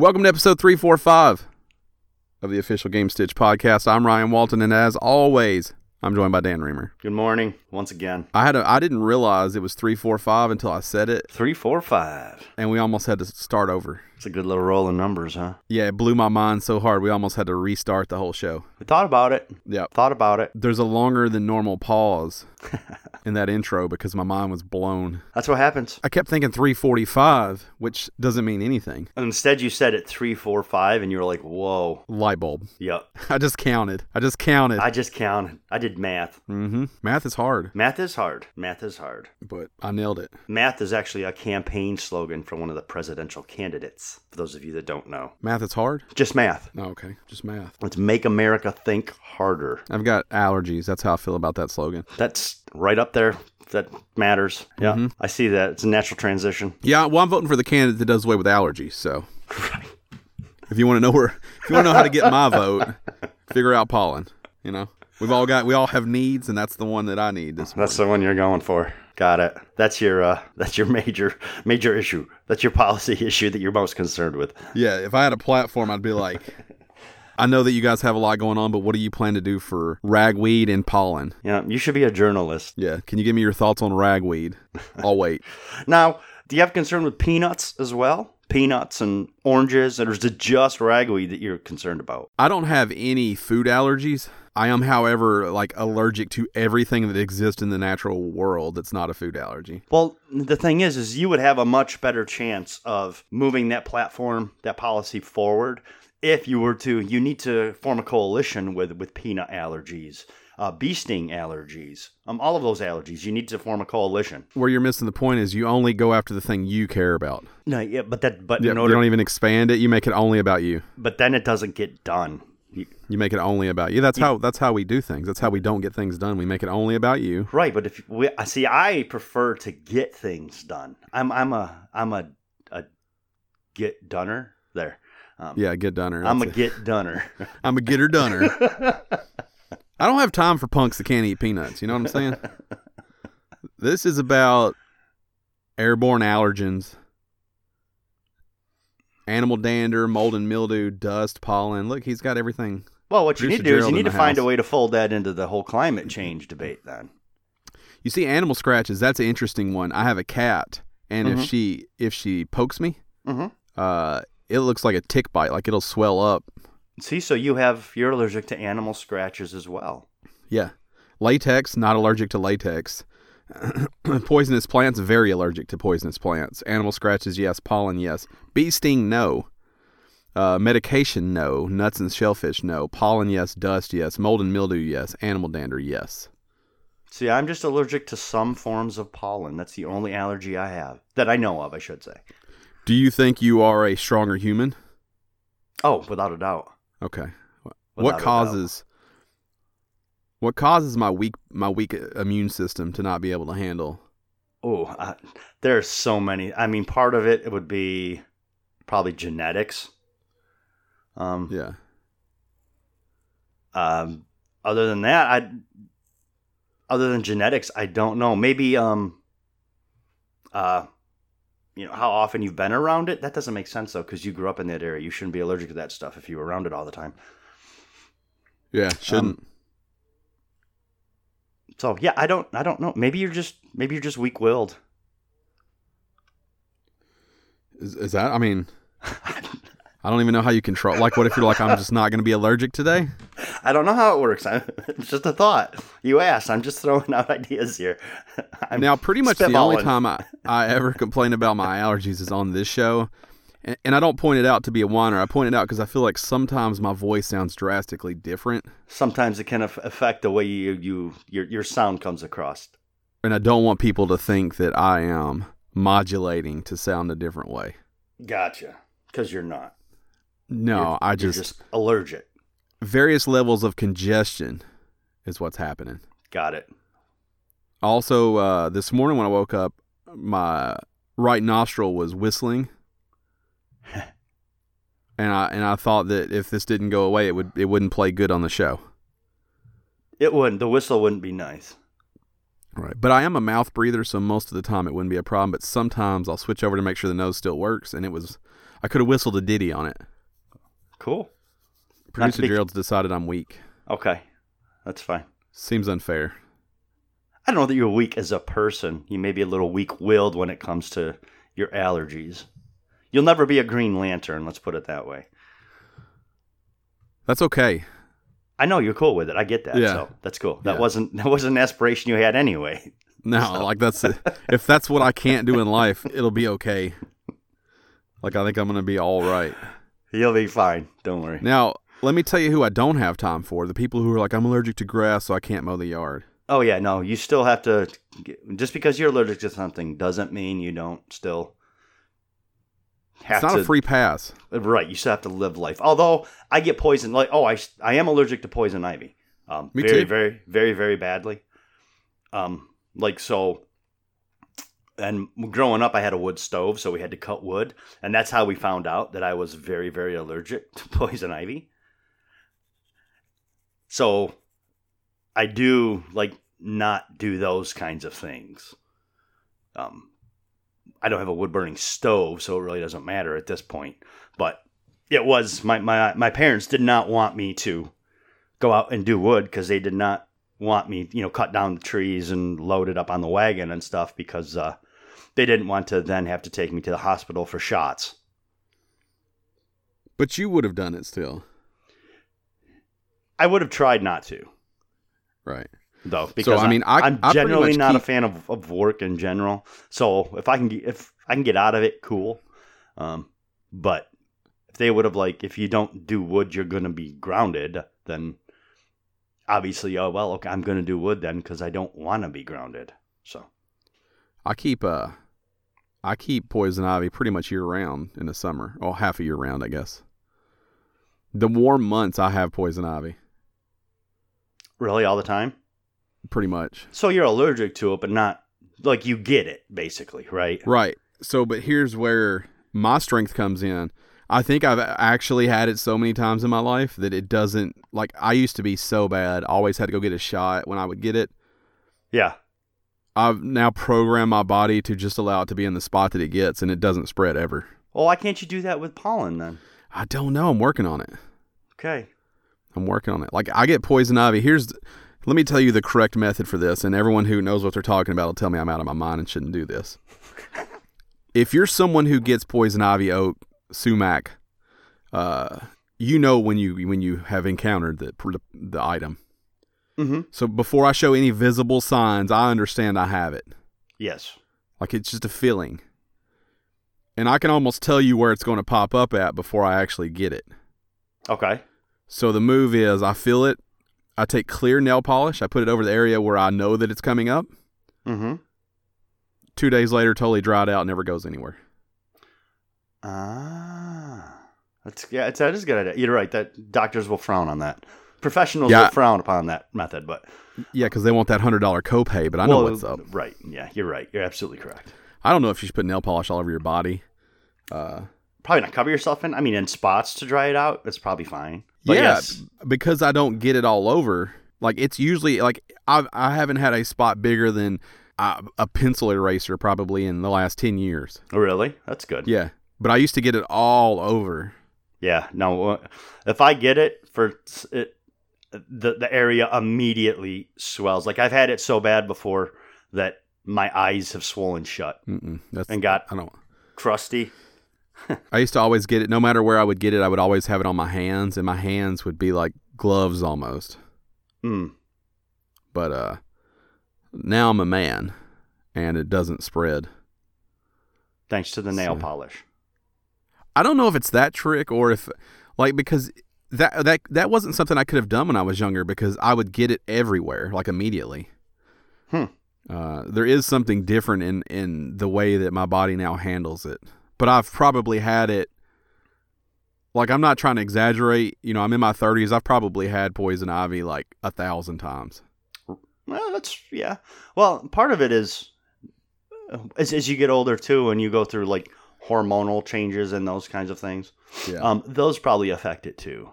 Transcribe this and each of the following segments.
Welcome to episode 345 of the Official Game Stitch podcast. I'm Ryan Walton, and as always, I'm joined by Dan Reamer. Good morning, once again. I didn't realize it was 345 until I said it. 345. And we almost had to start over. It's a good little roll of numbers, huh? Yeah, it blew my mind so hard we almost had to restart the whole show. We thought about it. Yep. Thought about it. There's a longer than normal pause in that intro because my mind was blown. That's what happens. I kept thinking 345, which doesn't mean anything. And instead, you said it 345, and you were like, whoa. Light bulb. Yep. I just counted. I just counted. I did math. Mm-hmm. Math is hard. Math is hard. Math is hard. But I nailed it. Math is actually a campaign slogan for one of the presidential candidates, for those of you that don't know. Math is hard? Just math. Oh, okay. Just math. Let's make America think harder. I've got allergies. That's how I feel about that slogan. That's right up there. That matters. Yeah, Mm-hmm. I see that. It's a natural transition. Yeah, well, I'm voting for the candidate that does away with allergies, so. If you want to know how to get my vote, figure out pollen, you know? We all have needs, and that's the one that I need this morning. That's the one you're going for. Got it. That's your major issue. That's your policy issue that you're most concerned with. Yeah, if I had a platform, I'd be like, I know that you guys have a lot going on, but what do you plan to do for ragweed and pollen? Yeah, you should be a journalist. Yeah, can you give me your thoughts on ragweed? I'll wait. Now, do you have concern with peanuts as well? Peanuts and oranges, or is it just ragweed that you're concerned about? I don't have any food allergies. I am, however, allergic to everything that exists in the natural world that's not a food allergy. Well, the thing is you would have a much better chance of moving that platform, that policy forward, if you were to. You need to form a coalition with peanut allergies, bee sting allergies, all of those allergies. You need to form a coalition. Where you're missing the point is you only go after the thing you care about. No, yeah, but you don't even expand it. You make it only about you. But then it doesn't get done. You make it only about you. That's how we do things. That's how we don't get things done. We make it only about you. Right, but I prefer to get things done. I'm a get doner there. Get doner. I'm a get doner. I'm a getter doner. I don't have time for punks that can't eat peanuts. You know what I'm saying? This is about airborne allergens. Animal dander, mold and mildew, dust, pollen. Look, he's got everything. Well, what you need to do is you need to find a way to fold that into the whole climate change debate then. You see, animal scratches, that's an interesting one. I have a cat, and Mm-hmm. if she pokes me, Mm-hmm. it looks like a tick bite, like it'll swell up. See, so you're allergic to animal scratches as well. Yeah. Latex, not allergic to latex. Poisonous plants, very allergic to poisonous plants. Animal scratches, yes. Pollen, yes. Bee sting, no. Medication, no. Nuts and shellfish, no. Pollen, yes. Dust, yes. Mold and mildew, yes. Animal dander, yes. See, I'm just allergic to some forms of pollen. That's the only allergy I have. That I know of, I should say. Do you think you are a stronger human? Oh, without a doubt. Okay. Without What causes my weak immune system to not be able to handle? Oh, there's so many. I mean, part of it would be probably genetics. Yeah. Other than that, other than genetics, I don't know. Maybe how often you've been around it. That doesn't make sense though, because you grew up in that area. You shouldn't be allergic to that stuff if you were around it all the time. Yeah, shouldn't. So yeah, I don't know. Maybe you're just weak-willed. Is that? I mean, I don't even know how you control. Like, what if you're like, I'm just not going to be allergic today? I don't know how it works. It's just a thought. You asked. I'm just throwing out ideas here. Now, pretty much the only time I ever complain about my allergies is on this show. And I don't point it out to be a whiner. I point it out because I feel like sometimes my voice sounds drastically different. Sometimes it can affect the way your sound comes across. And I don't want people to think that I am modulating to sound a different way. Gotcha. Because you're not. No, you're just allergic. Various levels of congestion is what's happening. Got it. Also, this morning when I woke up, my right nostril was whistling. And I thought that if this didn't go away, it wouldn't play good on the show. It wouldn't. The whistle wouldn't be nice. Right. But I am a mouth breather, so most of the time it wouldn't be a problem. But sometimes I'll switch over to make sure the nose still works. And I could have whistled a ditty on it. Cool. Producer Gerald's decided I'm weak. Okay, that's fine. Seems unfair. I don't know that you're weak as a person. You may be a little weak-willed when it comes to your allergies. You'll never be a Green Lantern, let's put it that way. That's okay. I know you're cool with it. I get that. Yeah. So that's cool. That wasn't an aspiration you had anyway. No, like if that's what I can't do in life, it'll be okay. Like I think I'm gonna be all right. You'll be fine. Don't worry. Now, let me tell you who I don't have time for. The people who are like, I'm allergic to grass, so I can't mow the yard. Oh, yeah, no, you still have to, just because you're allergic to something doesn't mean you don't still have to. It's not a free pass. Right, you still have to live life. Although, I get poison, like, I am allergic to poison ivy. Me very, too. very, very, very badly. And growing up, I had a wood stove, so we had to cut wood. And that's how we found out that I was very, very allergic to poison ivy. So I do not do those kinds of things. I don't have a wood burning stove, so it really doesn't matter at this point. But it was my parents did not want me to go out and do wood because they did not want me, cut down the trees and load it up on the wagon and stuff because they didn't want to then have to take me to the hospital for shots. But you would have done it still. I would have tried not to. Right. Though, because I'm generally not a fan of work in general. So if I can get out of it, cool. But if they would have if you don't do wood, you're going to be grounded, then obviously, okay, I'm going to do wood then because I don't want to be grounded. So I keep poison ivy pretty much year round in the summer. Well, half a year round, I guess. The warm months, I have poison ivy. Really, all the time? Pretty much. So you're allergic to it, but not you get it, basically, right? Right. So, but here's where my strength comes in. I think I've actually had it so many times in my life that it doesn't, I used to be so bad. Always had to go get a shot when I would get it. Yeah. I've now programmed my body to just allow it to be in the spot that it gets, and it doesn't spread ever. Well, why can't you do that with pollen then? I don't know. I'm working on it. Okay. I'm working on it. I get poison ivy. Let me tell you the correct method for this, and everyone who knows what they're talking about will tell me I'm out of my mind and shouldn't do this. If you're someone who gets poison ivy, oak, sumac, when you have encountered the item. Mm-hmm. So before I show any visible signs, I understand I have it. Yes. It's just a feeling. And I can almost tell you where it's going to pop up at before I actually get it. Okay. So the move is I feel it. I take clear nail polish. I put it over the area where I know that it's coming up. Mm-hmm. 2 days later, totally dried out, never goes anywhere. That is a good idea. You're right. That doctors will frown on that. Professionals will frown upon that method, but yeah, because they want that $100 copay. But I know what's up. Right? Yeah, you're right. You're absolutely correct. I don't know if you should put nail polish all over your body. Probably not cover yourself in. I mean, in spots to dry it out. That's probably fine. But yeah, yes. Because I don't get it all over. It's usually I haven't had a spot bigger than a pencil eraser probably in the last 10 years. Oh, really? That's good. Yeah, but I used to get it all over. Yeah. No, if I get it for it, the area immediately swells. I've had it so bad before that my eyes have swollen shut and got crusty. I used to always get it, no matter where I would get it, I would always have it on my hands, and my hands would be like gloves almost. But now I'm a man, and it doesn't spread. Thanks to the nail polish. I don't know if it's that trick or if, because that wasn't something I could have done when I was younger because I would get it everywhere, immediately. There is something different in the way that my body now handles it. But I've probably had it, I'm not trying to exaggerate. I'm in my 30s. I've probably had poison ivy 1,000 times. Well, yeah. Well, part of it is as you get older too, and you go through hormonal changes and those kinds of things. Yeah. Those probably affect it too.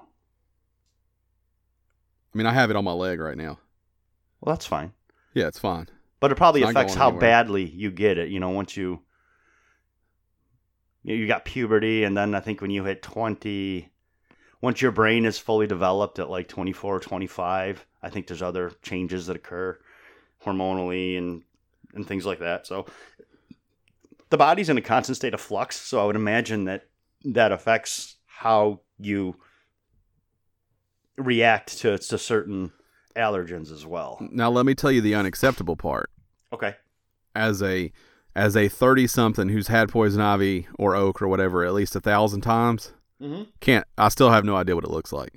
I mean, I have it on my leg right now. Well, that's fine. Yeah, it's fine. But it probably affects how badly you get it. Once you you got puberty, and then I think when you hit 20, once your brain is fully developed at like 24 or 25, I think there's other changes that occur hormonally and things like that. So the body's in a constant state of flux. So I would imagine that affects how you react to certain allergens as well. Now, let me tell you the unacceptable part. Okay. As a 30-something who's had poison ivy or oak or whatever at least 1,000 times, I still have no idea what it looks like.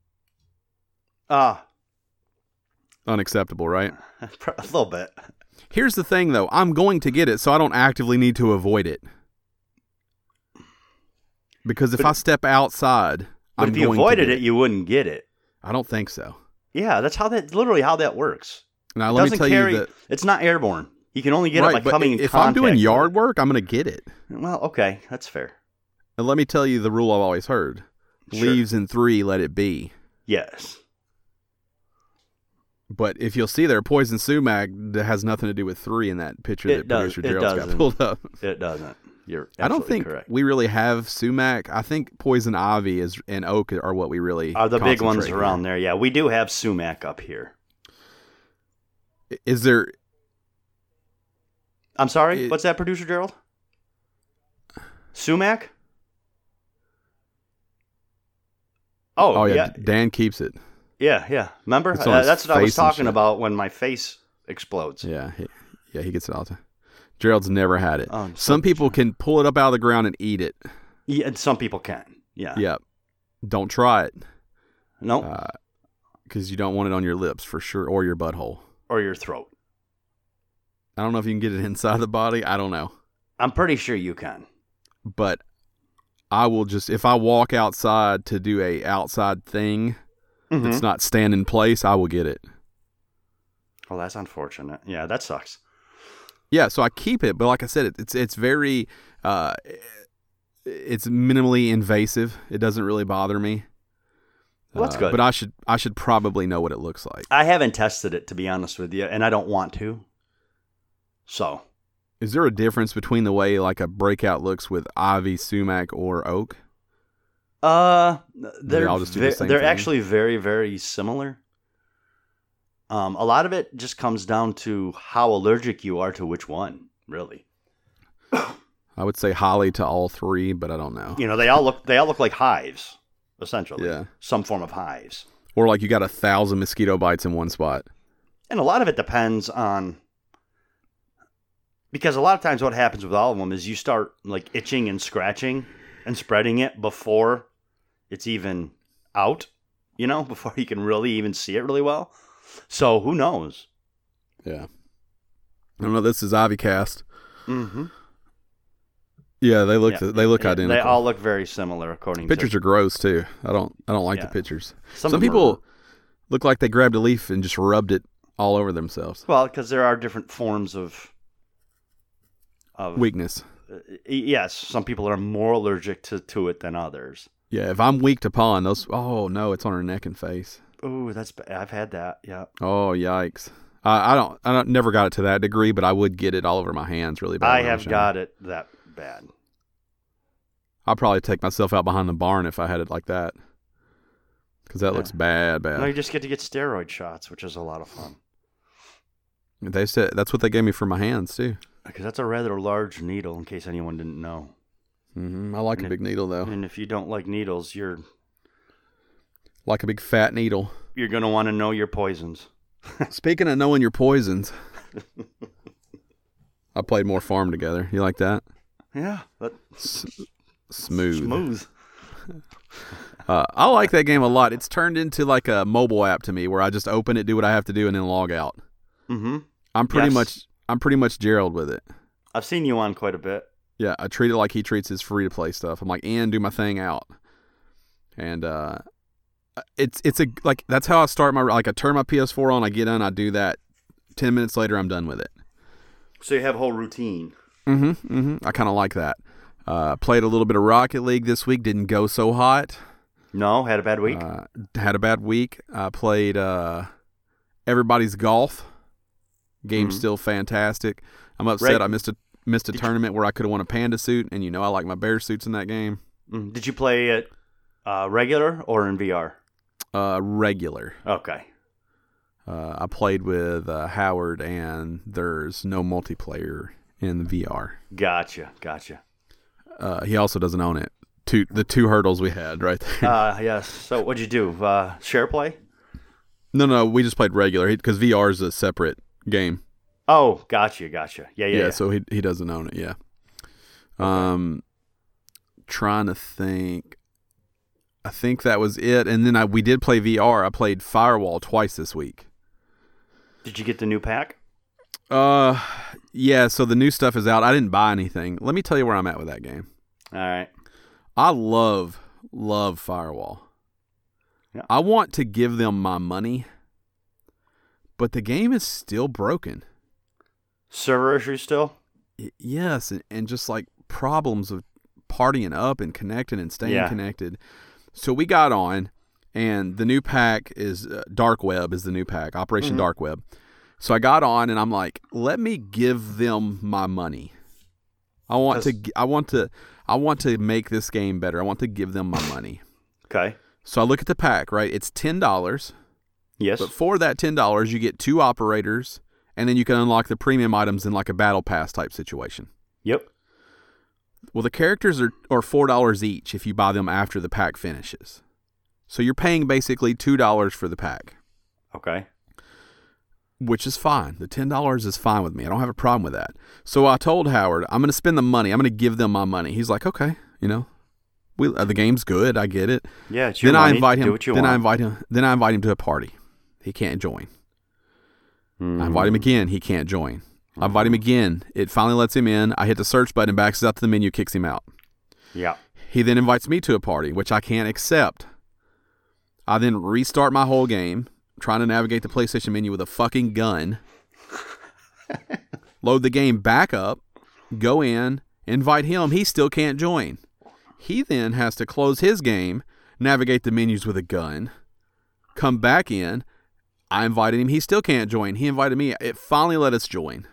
Unacceptable, right? A little bit. Here's the thing, though. I'm going to get it, so I don't actively need to avoid it. Because if I step outside, but if you avoided it, you wouldn't get it. I don't think so. Yeah, that's literally how that works. Now, let me tell you that it's not airborne. You can only get it by coming in contact. If I'm doing yard work, I'm going to get it. Well, okay, that's fair. And let me tell you the rule I've always heard. Sure. Leaves in 3, let it be. Yes. But if you'll see there, poison sumac has nothing to do with 3 in that picture that producer Gerald's got pulled up. It doesn't. You're absolutely I don't think correct. we really have sumac. I think poison ivy and oak are what we really are the big ones here. Around there. Yeah, we do have sumac up here. Is there... I'm sorry? What's that, producer Gerald? Sumac? Oh yeah. Dan keeps it. Yeah. Remember? That's what I was talking about when my face explodes. Yeah, he gets it all the time. Gerald's never had it. Some people can pull it up out of the ground and eat it. Yeah, some people can. Yeah. Yeah. Don't try it. No. Because you don't want it on your lips for sure, or your butthole. Or your throat. I don't know if you can get it inside the body. I don't know. I'm pretty sure you can. But I will just, if I walk outside to do a outside thing that's not stand in place, I will get it. Well, that's unfortunate. Yeah, that sucks. Yeah, so I keep it, but like I said, it's very, it's minimally invasive. It doesn't really bother me. Well, that's good. But I should probably know what it looks like. I haven't tested it, to be honest with you, and I don't want to. So, is there a difference between the way like a breakout looks with ivy, sumac, or oak? They're all just do the same they're thing? actually very, very similar. A lot of it just comes down to how allergic you are to which one, really. I would say highly to all 3, but I don't know. You know, they all look like hives, essentially. Yeah. Some form of hives. Or like you got 1,000 mosquito bites in one spot. And a lot of it depends on, because a lot of times what happens with all of them is you start like itching and scratching and spreading it before it's even out, before you can really even see it really well. So who knows? Yeah. I don't know. This is IvyCast. Mm-hmm. Yeah, they look identical. They all look very similar according pictures to... are gross too. I don't like the pictures. Some people look like they grabbed a leaf and just rubbed it all over themselves. Well, because there are different forms of weakness. Yes, some people are more allergic to it than others. Yeah, if I'm weak to pollen, oh no, it's on her neck and face. Oh, I've had that. Yeah. Oh, yikes. I never got it to that degree, but I would get it all over my hands really bad. I have got it that bad. I'll probably take myself out behind the barn if I had it like that. Because that looks bad. No, you just get to get steroid shots, which is a lot of fun. They said that's what they gave me for my hands too. Because that's a rather large needle, in case anyone didn't know. I like a big needle though. And if you don't like needles, you're like a big fat needle. You're gonna want to know your poisons. Speaking of knowing your poisons, I played more Farm Together. You like that? Yeah, smooth. I like that game a lot. It's turned into like a mobile app to me, where I just open it, do what I have to do, and then log out. Mm-hmm. I'm pretty much Gerald with it. I've seen you on quite a bit. Yeah, I treat it like he treats his free to play stuff. I'm like, do my thing out, and that's how I start I turn my PS4 on, I get on, I do that. 10 minutes later, I'm done with it. So you have a whole routine. I kind of like that. Played a little bit of Rocket League this week. Didn't go so hot. No, had a bad week. Had a bad week. I played Everybody's Golf. Game's still fantastic. I'm upset. Right. missed a tournament where I could have won a panda suit, and I like my bear suits in that game. Did you play it regular or in VR? Regular. Okay. I played with Howard, and there's no multiplayer in the VR. Gotcha. He also doesn't own it. The two hurdles we had right there. Yes. So what'd you do? Share play? No, we just played regular because VR is a separate game. Oh, gotcha. Yeah. So he doesn't own it. Yeah. Okay. Trying to think. I think that was it, and then we did play VR. I played Firewall twice this week. Did you get the new pack? Yeah. So the new stuff is out. I didn't buy anything. Let me tell you where I'm at with that game. All right. I love Firewall. Yeah. I want to give them my money, but the game is still broken. Server issues still? Yes, and just like problems of partying up and connecting and staying connected. So we got on, and the new pack is Dark Web is the new pack, Operation Dark Web. So I got on, and I'm like, let me give them my money. I want to make this game better. I want to give them my money. Okay. So I look at the pack, right? It's $10. Yes. But for that $10, you get 2 operators, and then you can unlock the premium items in like a battle pass type situation. Yep. Well, the characters are $4 each if you buy them after the pack finishes. So you're paying basically $2 for the pack. Okay. Which is fine. The $10 is fine with me. I don't have a problem with that. So I told Howard, I'm going to spend the money. I'm going to give them my money. He's like, okay, the game's good. I get it. Yeah, it's your money. Do what you want. I invite him to a party. He can't join. I invite him again. He can't join. I invite him again. It finally lets him in. I hit the search button, backs out to the menu, kicks him out. Yeah. He then invites me to a party, which I can't accept. I then restart my whole game, trying to navigate the PlayStation menu with a fucking gun. Load the game back up, go in, invite him. He still can't join. He then has to close his game, navigate the menus with a gun, come back in. I invited him. He still can't join. He invited me. It finally let us join.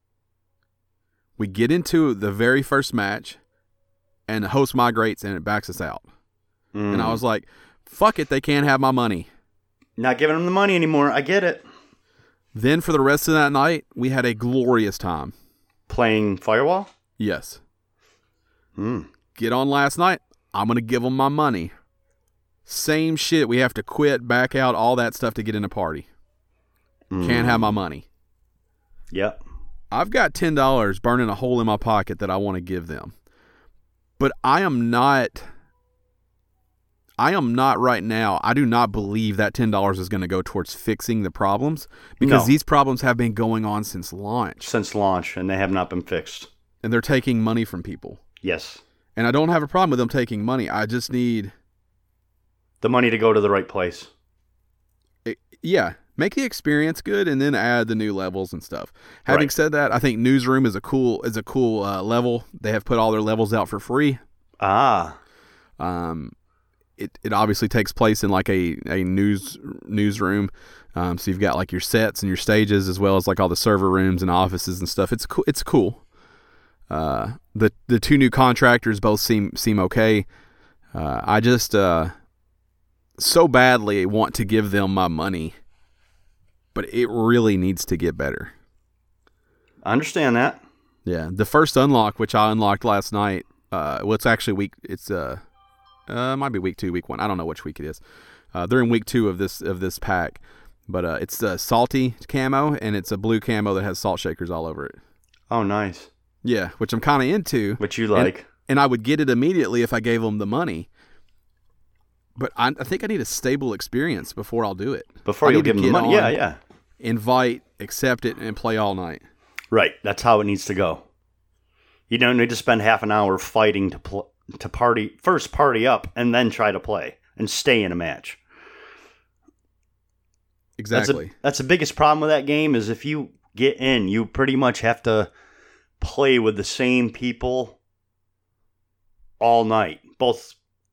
We get into the very first match, and the host migrates, and it backs us out. And I was like, fuck it, they can't have my money. Not giving them the money anymore. I get it. Then for the rest of that night, we had a glorious time. Playing Firewall? Yes. Get on last night. I'm going to give them my money. Same shit. We have to quit, back out, all that stuff to get in a party. Can't have my money. Yep. I've got $10 burning a hole in my pocket that I want to give them. But I am not right now. I do not believe that $10 is going to go towards fixing the problems because these problems have been going on since launch. And they have not been fixed. And they're taking money from people. Yes. And I don't have a problem with them taking money. I just need the money to go to the right place. Make the experience good and then add the new levels and stuff. Having said that, I think Newsroom is a cool level. They have put all their levels out for free. It obviously takes place in like a newsroom. So you've got like your sets and your stages as well as like all the server rooms and offices and stuff. It's cool. The 2 new contractors both seem okay. I just so badly want to give them my money, but it really needs to get better. I understand that. Yeah, the first unlock, which I unlocked last night. It's actually might be week 2, week 1. I don't know which week it is. They're in week 2 of this pack, but it's the salty camo and it's a blue camo that has salt shakers all over it. Oh, nice. Yeah, which I'm kind of into. Which you like. And I would get it immediately if I gave them the money. But I think I need a stable experience before I'll do it. Before you'll give them the money. Yeah. Invite, accept it, and play all night. Right. That's how it needs to go. You don't need to spend half an hour fighting to party up, and then try to play and stay in a match. Exactly. That's the biggest problem with that game is if you get in, you pretty much have to play with the same people all night. Both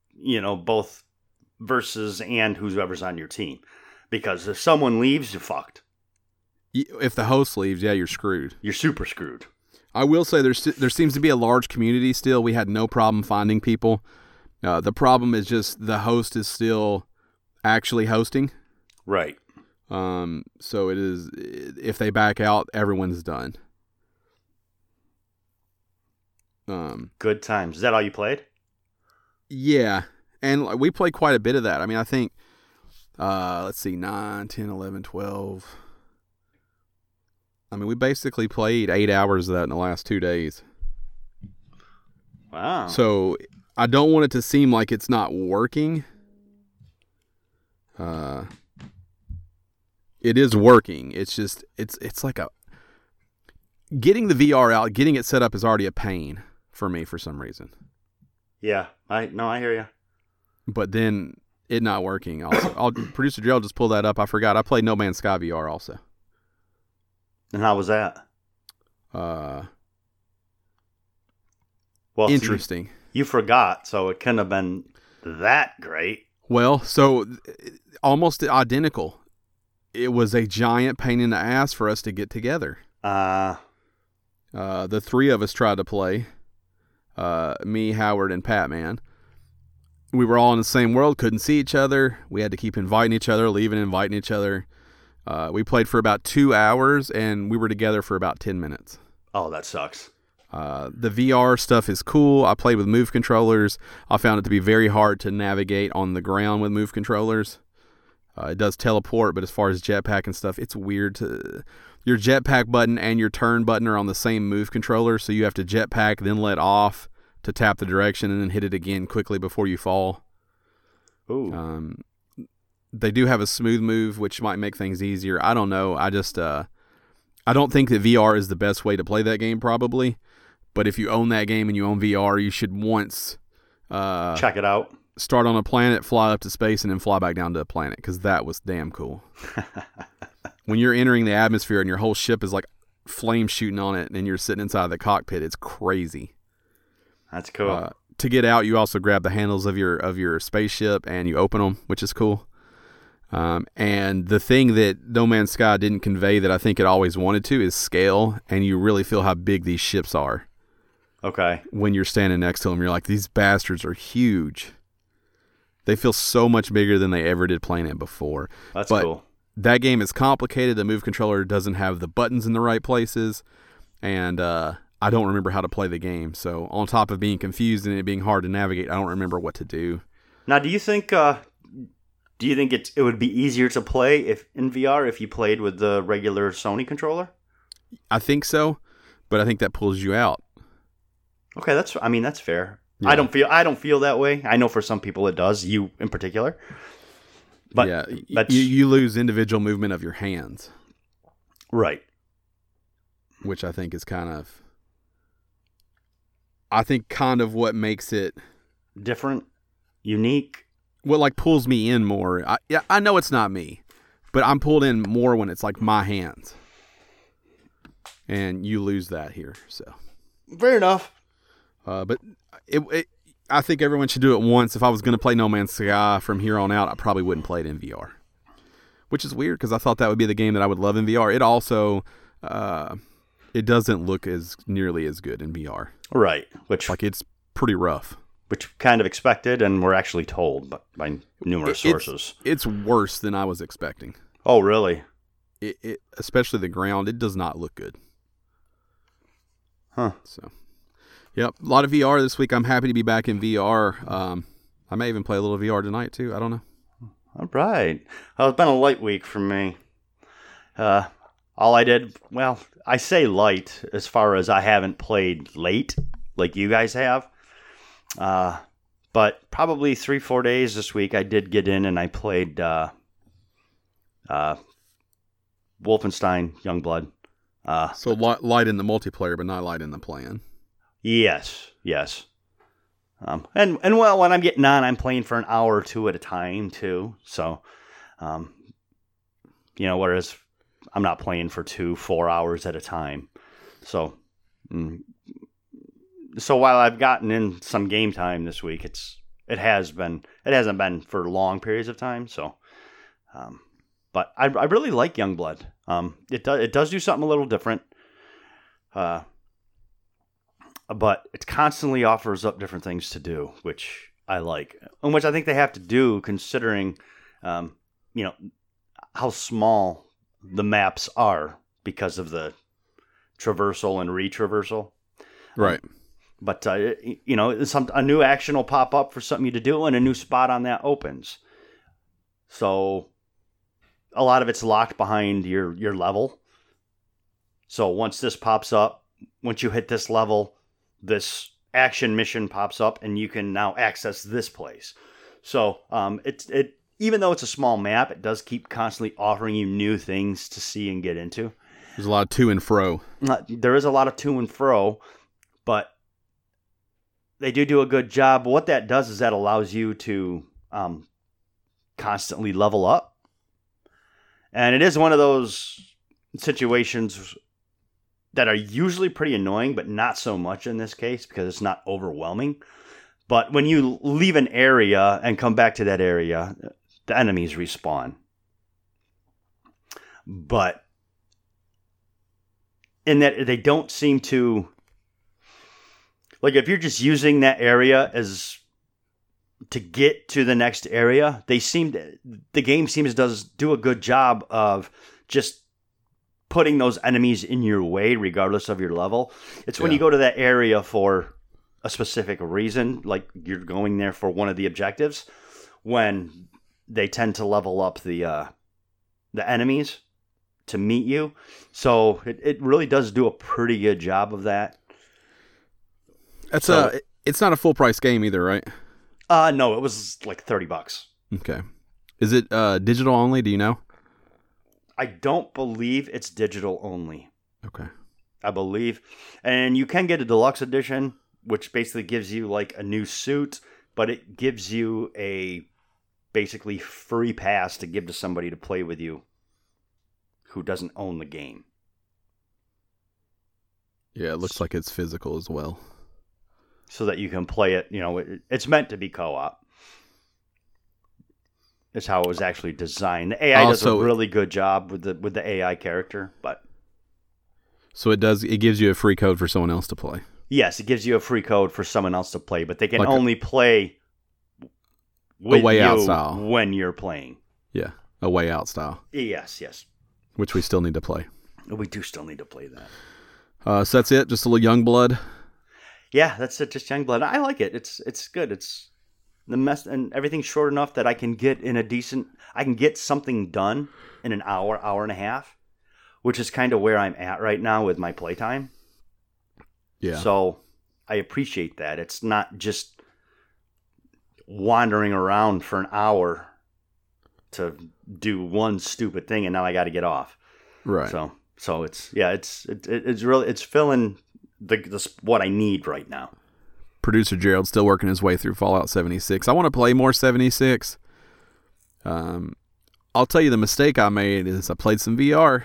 versus and whoever's on your team. Because if someone leaves, you're fucked. If the host leaves, you're screwed. You're super screwed. I will say there seems to be a large community still. We had no problem finding people. The problem is just the host is still actually hosting. Right. So it is, if they back out, everyone's done. Good times. Is that all you played? Yeah. And we played quite a bit of that. I mean, I think, let's see, 9, 10, 11, 12. I mean, we basically played 8 hours of that in the last 2 days. Wow. So I don't want it to seem like it's not working. It is working. It's just, it's like getting the VR out, getting it set up is already a pain for me for some reason. Yeah. I hear you. But then it not working also. Producer Joe just pull that up. I forgot. I played No Man's Sky VR also. And how was that? Well, interesting. You forgot, so it couldn't have been that great. Well, so almost identical. It was a giant pain in the ass for us to get together. The 3 of us tried to play. Me, Howard, and Patman. We were all in the same world, couldn't see each other. We had to keep inviting each other, leaving, inviting each other. We played for about 2 hours, and we were together for about 10 minutes. Oh, that sucks. The VR stuff is cool. I played with Move controllers. I found it to be very hard to navigate on the ground with Move controllers. It does teleport, but as far as jetpack and stuff, it's weird. Your jetpack button and your turn button are on the same Move controller, so you have to jetpack, then let off to tap the direction, and then hit it again quickly before you fall. Ooh. They do have a smooth move, which might make things easier. I don't know. I just I don't think that VR is the best way to play that game, probably. But if you own that game and you own VR, you should once check it out. Start on a planet, fly up to space, and then fly back down to a planet, because that was damn cool. When you're entering the atmosphere and your whole ship is like flame shooting on it, and you're sitting inside the cockpit, it's crazy. That's cool. To get out, you also grab the handles of your spaceship and you open them, which is cool. And the thing that No Man's Sky didn't convey that I think it always wanted to is scale, and you really feel how big these ships are. Okay. When you're standing next to them, you're like, these bastards are huge. They feel so much bigger than they ever did playing it before. That's cool. That game is complicated. The Move controller doesn't have the buttons in the right places, and I don't remember how to play the game. So on top of being confused and it being hard to navigate, I don't remember what to do. Now, do you think it would be easier to play in VR if you played with the regular Sony controller? I think so, but I think that pulls you out. Okay, that's fair. Yeah. I don't feel that way. I know for some people it does, you in particular. But yeah, you lose individual movement of your hands. Right. Which I think is kind of what makes it different, unique. What like pulls me in more. I know it's not me, but I'm pulled in more when it's like my hands. And you lose that here, so. Fair enough. But I think everyone should do it once. If I was going to play No Man's Sky from here on out, I probably wouldn't play it in VR. Which is weird, because I thought that would be the game that I would love in VR. It also, it doesn't look as nearly as good in VR. Right. Which it's pretty rough. Which kind of expected, and we're actually told by numerous sources. It's worse than I was expecting. Oh, really? It especially the ground, it does not look good. Huh. So, yep, a lot of VR this week. I'm happy to be back in VR. I may even play a little VR tonight, too. I don't know. All right. Well, it's been a light week for me. All I did, well, I say light as far as I haven't played late like you guys have. But probably 3-4 days this week I did get in and I played Wolfenstein Youngblood. So light in the multiplayer, but not light in the plan. Yes. And well, when I'm getting on, I'm playing for an hour or two at a time too. So, whereas I'm not playing for 2-4 hours at a time. So while I've gotten in some game time this week, it hasn't been for long periods of time. So, but I really like Youngblood. It does do something a little different. but it constantly offers up different things to do, which I like, and which I think they have to do considering, how small the maps are because of the traversal and retraversal. Right. But a new action will pop up for something to do, and a new spot on that opens. So a lot of it's locked behind your level. So once this pops up, once you hit this level, this action mission pops up, and you can now access this place. So it even though it's a small map, it does keep constantly offering you new things to see and get into. There's a lot of to and fro. There is a lot of to and fro, but they do a good job. What that does is that allows you to constantly level up. And it is one of those situations that are usually pretty annoying, but not so much in this case because it's not overwhelming. But when you leave an area and come back to that area, the enemies respawn. But in that they don't seem to, like, if you're just using that area as to get to the next area, the game seems to do a good job of just putting those enemies in your way regardless of your level. It's when you go to that area for a specific reason, like you're going there for one of the objectives, when they tend to level up the enemies to meet you. So it really does do a pretty good job of that. It's not a full price game either, right? No, it was like $30. Okay. Is it digital only? Do you know? I don't believe it's digital only. Okay. I believe. And you can get a deluxe edition, which basically gives you like a new suit, but it gives you a basically free pass to give to somebody to play with you who doesn't own the game. Yeah, it looks like it's physical as well. So that you can play it, it's meant to be co-op. It's how it was actually designed. The AI does a really good job with the AI character, but so it gives you a free code for someone else to play. Yes, it gives you a free code for someone else to play, but they can only play with a way you out style when you're playing. Yeah, a way out style. Yes. Which we still need to play. We do still need to play that. So that's it. Just a little Youngblood. Yeah, that's it. Just Youngblood. I like it. It's good. It's the mess and everything's short enough that I can get something done in an hour and a half, which is kind of where I'm at right now with my playtime. Yeah. So I appreciate that. It's not just wandering around for an hour to do one stupid thing and now I got to get off. Right. So it's really filling the what I need right now. Producer Gerald still working his way through Fallout 76. I want to play more 76. I'll tell you the mistake I made is I played some VR.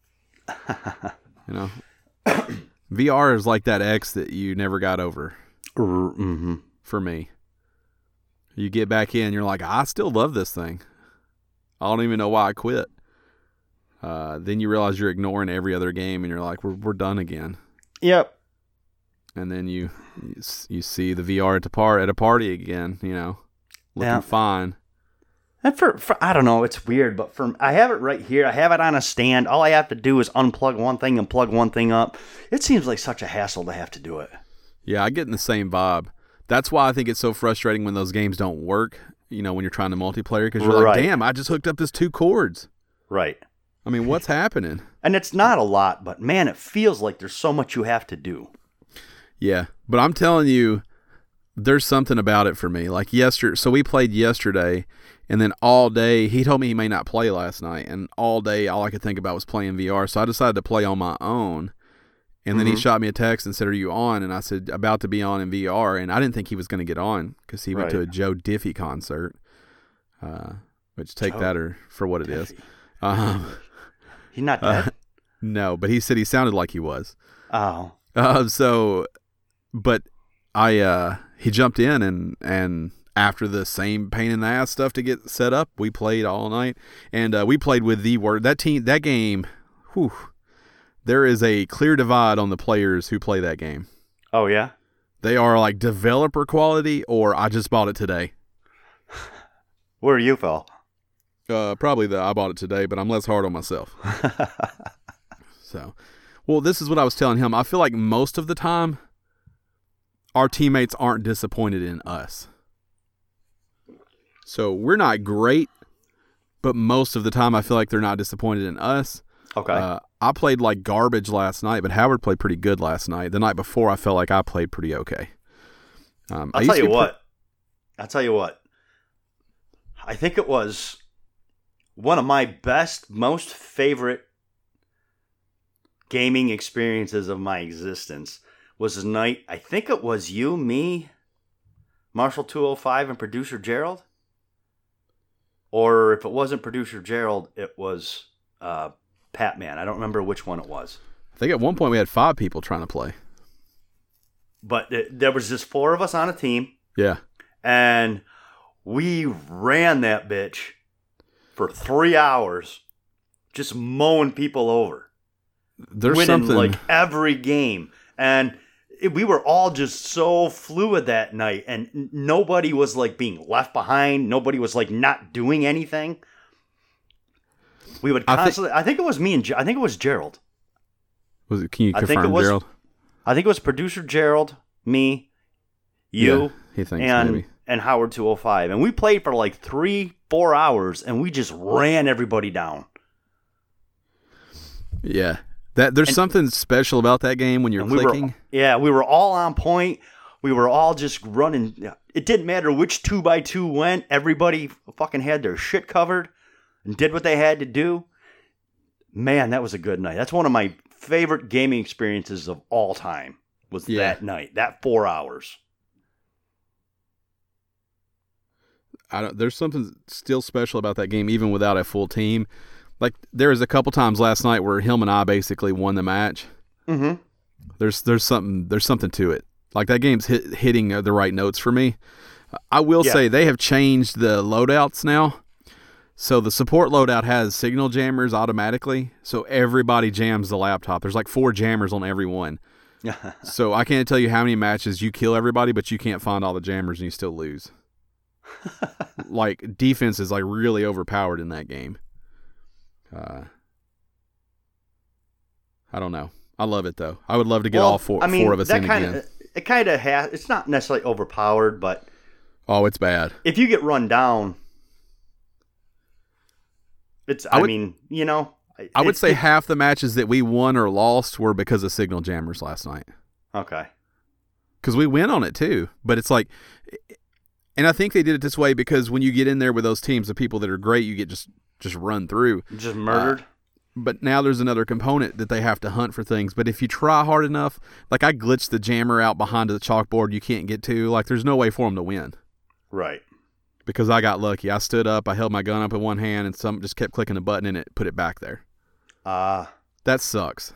VR is like that X that you never got over. Mm-hmm. For me. You get back in, you're like, I still love this thing. I don't even know why I quit. Then you realize you're ignoring every other game, and you're like, we're done again. Yep. And then you see the VR at a party again, looking fine. And for I don't know, it's weird, but I have it right here. I have it on a stand. All I have to do is unplug one thing and plug one thing up. It seems like such a hassle to have to do it. Yeah, I get in the same vibe. That's why I think it's so frustrating when those games don't work, when you're trying to multiplayer, because you're like, damn, I just hooked up this 2 cords. Right. I mean, what's happening? And it's not a lot, but man, it feels like there's so much you have to do. Yeah, but I'm telling you, there's something about it for me. Like yesterday, so we played yesterday, and then all day, he told me he may not play last night, and all day, all I could think about was playing VR, so I decided to play on my own, and then he shot me a text and said, are you on? And I said, about to be on in VR, and I didn't think he was going to get on, because he went to a Joe Diffie concert, which take Joe that for what it is. He's not dead? No, but he said he sounded like he was. Oh. But he jumped in and after the same pain in the ass stuff to get set up, we played all night, and we played with that game. Whew, there is a clear divide on the players who play that game. Oh, yeah? They are like developer quality, or I just bought it today. Where are you, Phil? Probably I bought it today, but I'm less hard on myself. So, well, this is what I was telling him. I feel like most of the time, our teammates aren't disappointed in us. So we're not great, but most of the time I feel like they're not disappointed in us. Okay. I played like garbage last night, but Howard played pretty good last night. The night before, I felt like I played pretty okay. I'll tell you what. I think it was one of my best, most favorite gaming experiences of my existence was the night, I think it was you, me, Marshall 205, and producer Gerald. Or if it wasn't producer Gerald, it was Patman. I don't remember which one it was. I think at one point we had 5 people trying to play. But there was just 4 of us on a team. Yeah. And we ran that bitch for 3 hours, just mowing people over. There's winning something like every game. And we were all just so fluid that night. And nobody was like being left behind. Nobody was like not doing anything. We would constantly. I think it was me and I think it was Gerald. Was it? Can you confirm, Gerald? I think it was producer Gerald, me, you, yeah, he thinks and Howard 205, and we played for like 3-4 hours, and we just ran everybody down. Yeah, there's something special about that game when you're clicking. We were all on point. We were all just running. It didn't matter which 2x2 went. Everybody fucking had their shit covered and did what they had to do. Man, that was a good night. That's one of my favorite gaming experiences of all time. Was that night, that 4 hours. There's something still special about that game, even without a full team. Like there was a couple times last night where him and I basically won the match. Mm-hmm. There's something to it. Like that game's hitting the right notes for me. I will say they have changed the loadouts now. So the support loadout has signal jammers automatically. So everybody jams the laptop. There's like 4 jammers on every one. So I can't tell you how many matches you kill everybody, but you can't find all the jammers and you still lose. Like defense is like really overpowered in that game. I don't know. I love it though. I would love to get all four of us in again. It kind of has. It's not necessarily overpowered, but it's bad. If you get run down, I would say half the matches that we won or lost were because of signal jammers last night. Okay. Because we win on it too, but it's like. And I think they did it this way because when you get in there with those teams of people that are great, you get just run through. Just murdered. But now there's another component that they have to hunt for things. But if you try hard enough, like I glitched the jammer out behind the chalkboard you can't get to, like there's no way for them to win. Right. Because I got lucky. I stood up, I held my gun up in one hand, and some just kept clicking the button and it put it back there. That sucks.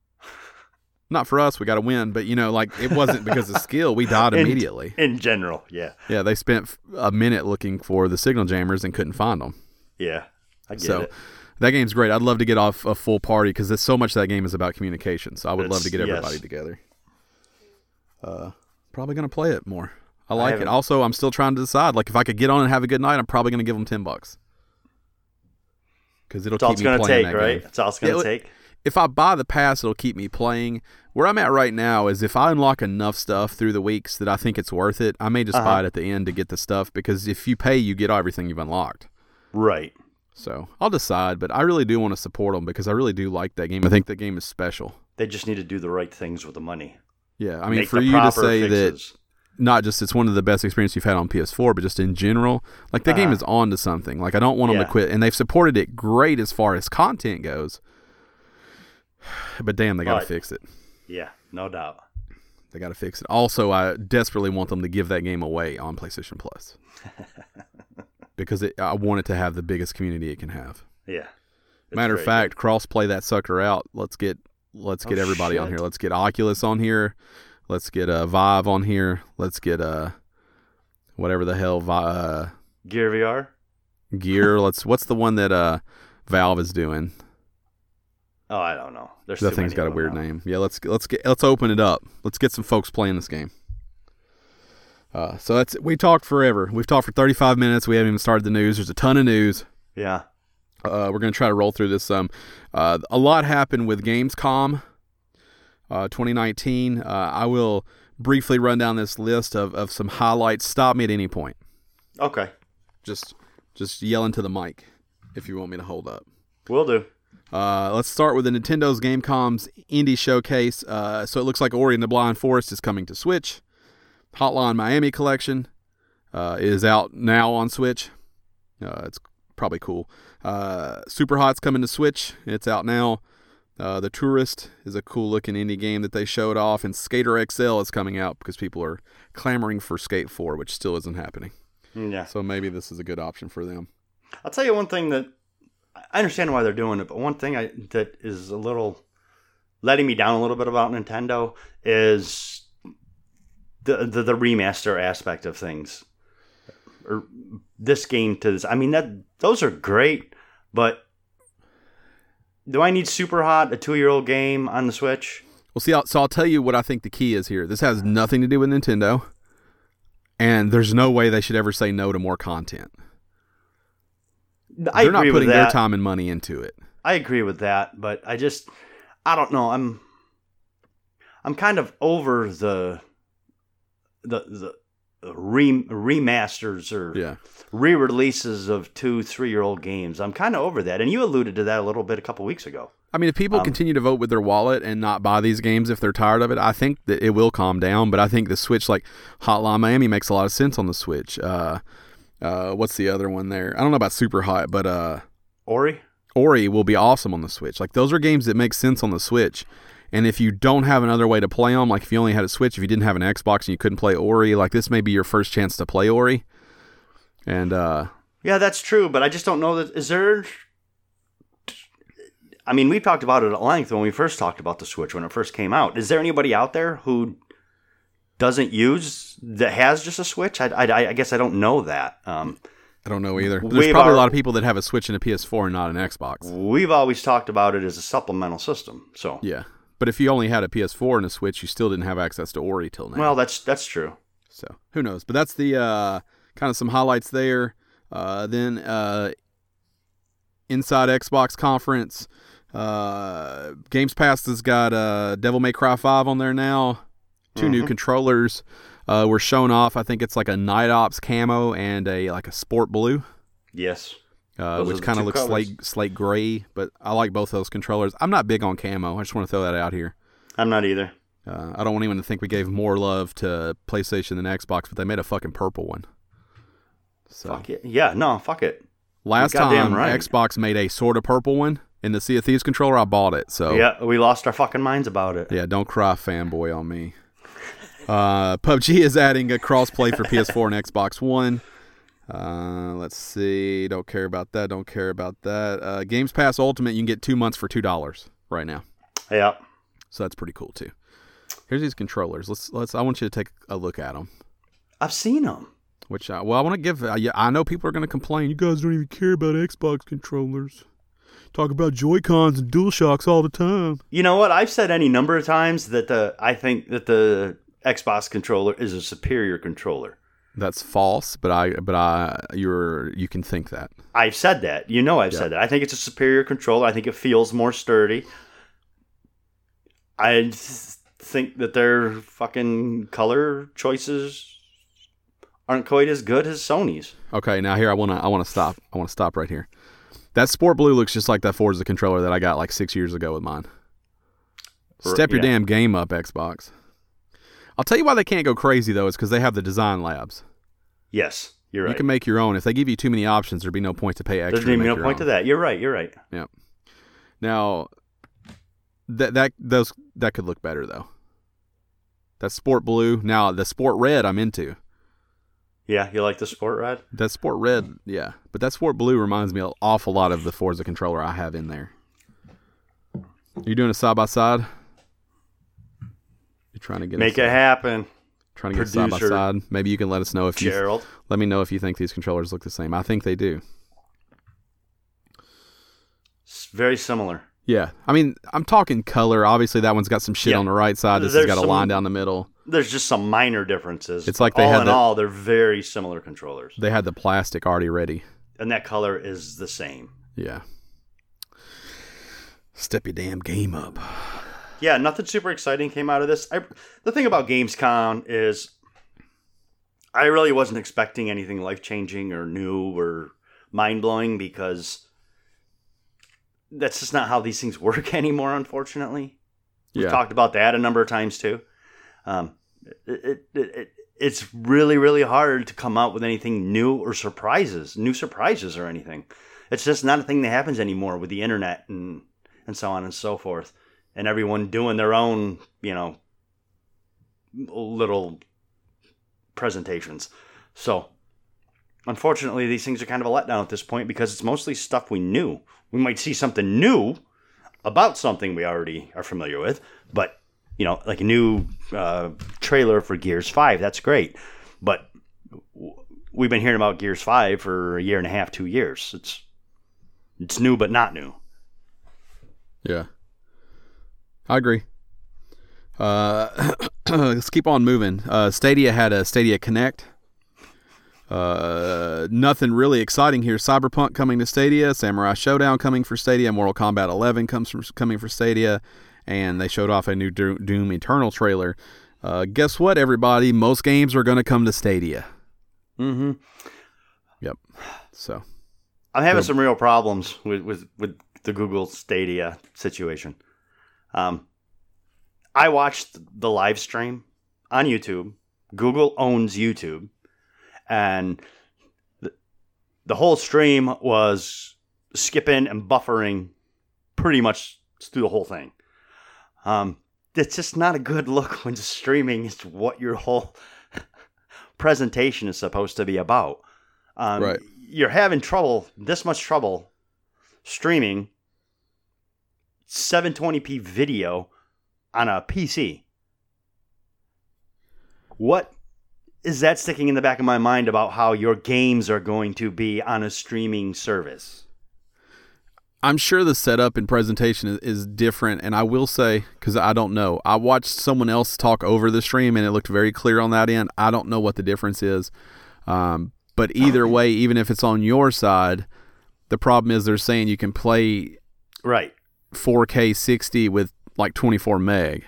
Not for us, we got to win, but like it wasn't because of skill. We died immediately. In general, yeah. Yeah, they spent a minute looking for the signal jammers and couldn't find them. Yeah, I get it. That game's great. I'd love to get off a full party because so much of that game is about communication. So I would love to get everybody together. Probably going to play it more. I like it. Also, I'm still trying to decide. Like if I could get on and have a good night, I'm probably going to give them $10. Because it'll keep me playing that game. Right? That's all it's going to take. If I buy the pass, it'll keep me playing. Where I'm at right now is if I unlock enough stuff through the weeks that I think it's worth it, I may just buy it at the end to get the stuff because if you pay, you get everything you've unlocked. Right. So I'll decide, but I really do want to support them because I really do like that game. I think that game is special. They just need to do the right things with the money. Yeah, I mean, for you to say that not just it's one of the best experiences you've had on PS4, but just in general, like that game is on to something. Like I don't want them to quit, and they've supported it great as far as content goes. But damn, they got to fix it. Yeah, no doubt. They got to fix it. Also, I desperately want them to give that game away on PlayStation Plus. Because I want it to have the biggest community it can have. Yeah. Matter of fact, cross-play that sucker out. Let's get everybody on here. Let's get Oculus on here. Let's get Vive on here. Let's get whatever the hell Gear VR. Gear. What's the one that Valve is doing? Oh, I don't know. There's That too thing's many got a of them weird now. name. Yeah, let's open it up. Let's get some folks playing this game. So we talked forever. We've talked for 35 minutes. We haven't even started the news. There's a ton of news. Yeah. We're going to try to roll through this. A lot happened with Gamescom 2019. I will briefly run down this list of some highlights. Stop me at any point. Okay. Just yell into the mic if you want me to hold up. Will do. Let's start with the Nintendo's Gamescom's Indie Showcase. So it looks like Ori and the Blind Forest is coming to Switch. Hotline Miami Collection is out now on Switch. It's probably cool. Super Hot's coming to Switch. It's out now. The Tourist is a cool looking indie game that they showed off. And Skater XL is coming out because people are clamoring for Skate 4, which still isn't happening. Yeah. So maybe this is a good option for them. I'll tell you one thing that I understand why they're doing it, but one thing that is a little letting me down a little bit about Nintendo is the remaster aspect of things. Or this game to this. I mean, those are great, but do I need Super Hot, a 2-year-old game on the Switch? Well, see, I'll tell you what I think the key is here. This has nothing to do with Nintendo, and there's no way they should ever say no to more content. They're not putting their time and money into it. I agree with that, but I don't know. I'm kind of over the remasters or re-releases of 2-3-year-old games. I'm kind of over that, and you alluded to that a little bit a couple weeks ago. I mean, if people continue to vote with their wallet and not buy these games if they're tired of it, I think that it will calm down. But I think the Switch, like Hotline Miami, makes a lot of sense on the Switch. What's the other one there? I don't know about Super Hot, but Ori will be awesome on the Switch. Like, those are games that make sense on the Switch. And if you don't have another way to play them, like if you only had a Switch, if you didn't have an Xbox and you couldn't play Ori, like this may be your first chance to play Ori. And yeah, that's true, but I just don't know that. Is there? I mean, we talked about it at length when we first talked about the Switch when it first came out. Is there anybody out there who that has just a Switch? I guess I don't know that. I don't know either. There's probably a lot of people that have a Switch and a PS4 and not an Xbox. We've always talked about it as a supplemental system. So yeah, but if you only had a PS4 and a Switch, you still didn't have access to Ori till now. Well, that's true. So who knows? But that's the kind of some highlights there. Then inside Xbox conference, Games Pass has got Devil May Cry 5 on there now. 2 new controllers were shown off. I think it's like a Night Ops camo and a Sport Blue. Yes. Which kind of looks slate gray, but I like both those controllers. I'm not big on camo. I just want to throw that out here. I'm not either. I don't want anyone to think we gave more love to PlayStation than Xbox, but they made a fucking purple one. So. Fuck it. Yeah, no, fuck it. Last time Xbox made a sort of purple one in the Sea of Thieves controller, I bought it. So yeah, we lost our fucking minds about it. Yeah, don't cry, fanboy, on me. PUBG is adding a crossplay for PS4 and Xbox One. Let's see. Don't care about that. Games Pass Ultimate, you can get 2 months for $2 right now. Yeah. So that's pretty cool too. Here's these controllers. I want you to take a look at them. I've seen them. I want to give. I know people are going to complain. You guys don't even care about Xbox controllers. Talk about Joy-Cons and DualShocks all the time. You know what? I've said any number of times that I think that the Xbox controller is a superior controller. That's false, but you can think that. I've said that. I've said that. I think it's a superior controller. I think it feels more sturdy. I think that their fucking color choices aren't quite as good as Sony's. Okay, now here I want to stop. I want to stop right here. That Sport Blue looks just like that Forza controller that I got like 6 years ago with mine. Step your damn game up, Xbox. I'll tell you why they can't go crazy, though, is because they have the design labs. Yes, you're right. You can make your own. If they give you too many options, there'd be no point to pay extra. There's no point to that. You're right. Yeah. Now, that could look better, though. That Sport Blue. Now, the Sport Red I'm into. Yeah, you like the Sport Red? That Sport Red, yeah. But that Sport Blue reminds me an awful lot of the Forza controller I have in there. You doing a side-by-side? You're trying to get Make it happen. Trying to get side-by-side. Maybe you can let us know if Gerald. Let me know if you think these controllers look the same. I think they do. It's very similar. Yeah. I mean, I'm talking color. Obviously, that one's got some shit Yeah. on the right side. This has got a line down the middle. There's just some minor differences. It's like all, they're very similar controllers. They had the plastic already ready. And that color is the same. Yeah. Step your damn game up. Yeah, nothing super exciting came out of this. The thing about Gamescom is I really wasn't expecting anything life-changing or new or mind-blowing because that's just not how these things work anymore, unfortunately. We've talked about that a number of times, too. It's really, really hard to come out with anything new surprises or anything. It's just not a thing that happens anymore with the internet and so on and so forth. And everyone doing their own, little presentations. So, unfortunately, these things are kind of a letdown at this point because it's mostly stuff we knew. We might see something new about something we already are familiar with, but, like a new trailer for Gears 5, that's great. But we've been hearing about Gears 5 for a year and a half, 2 years. It's new, but not new. Yeah. I agree. Let's keep on moving. Stadia had a Stadia Connect. Nothing really exciting here. Cyberpunk coming to Stadia, Samurai Showdown coming for Stadia, Mortal Kombat 11 coming for Stadia, and they showed off a new Doom Eternal trailer. Guess what, everybody? Most games are going to come to Stadia. Mm-hmm. Yep. So I'm having some real problems with the Google Stadia situation. I watched the live stream on YouTube. Google owns YouTube. And the whole stream was skipping and buffering pretty much through the whole thing. It's just not a good look when streaming is what your whole presentation is supposed to be about. Right. You're having this much trouble streaming 720p video on a PC. What is that sticking in the back of my mind about how your games are going to be on a streaming service? I'm sure the setup and presentation is different, and I will say, because I don't know, I watched someone else talk over the stream, and it looked very clear on that end. I don't know what the difference is, but either way, even if it's on your side, the problem is they're saying you can play 4K 60 with like 24 meg.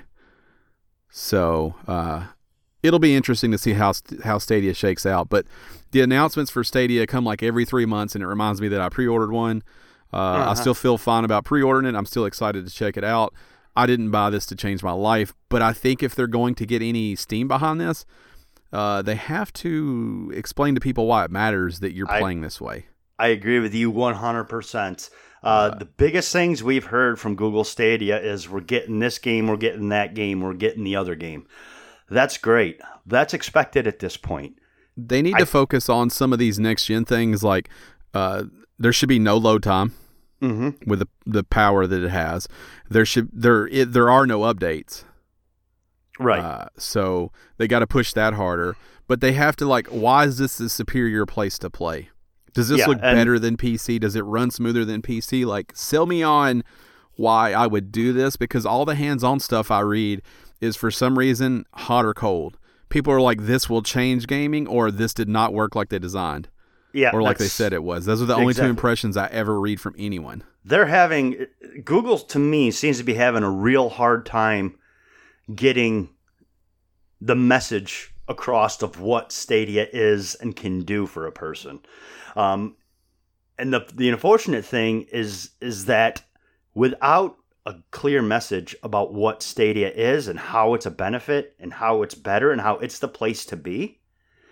So it'll be interesting to see how Stadia shakes out. But the announcements for Stadia come like every 3 months, and it reminds me that I pre-ordered one. I still feel fine about pre-ordering it. I'm still excited to check it out. I didn't buy this to change my life, but I think if they're going to get any steam behind this, they have to explain to people why it matters that you're playing this way. I agree with you 100%. The biggest things we've heard from Google Stadia is we're getting this game, we're getting that game, we're getting the other game. That's great. That's expected at this point. They need to focus on some of these next-gen things, like there should be no load time with the power that it has. There are no updates. Right. So they got to push that harder. But they have to, why is this a superior place to play? Does this look better than PC? Does it run smoother than PC? Sell me on why I would do this, because all the hands-on stuff I read is for some reason hot or cold. People are like, this will change gaming, or this did not work like they designed. Yeah. Or like they said it was. Those are the only two impressions I ever read from anyone. Google, to me, seems to be having a real hard time getting the message across of what Stadia is and can do for a person. And the unfortunate thing is that without a clear message about what Stadia is and how it's a benefit and how it's better and how it's the place to be,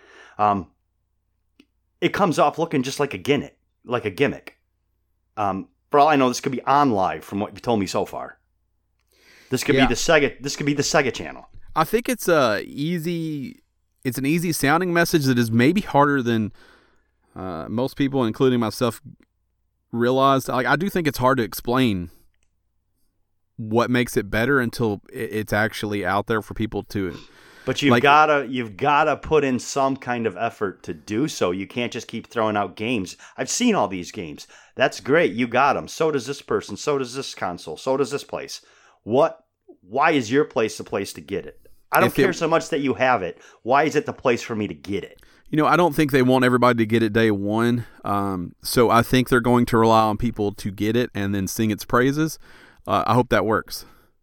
it comes off looking just like a gimmick. For all I know, this could be on live from what you've told me so far. This could be the Sega. This could be the Sega channel. I think it's an easy sounding message that is maybe harder than most people, including myself, realized. I do think it's hard to explain what makes it better until it's actually out there for people to But you've gotta put in some kind of effort to do so. You can't just keep throwing out games. I've seen all these games. That's great. You got them. So does this person. So does this console. So does this place. Why is your place the place to get it? I don't care so much that you have it. Why is it the place for me to get it? I don't think they want everybody to get it day one. So I think they're going to rely on people to get it and then sing its praises. I hope that works.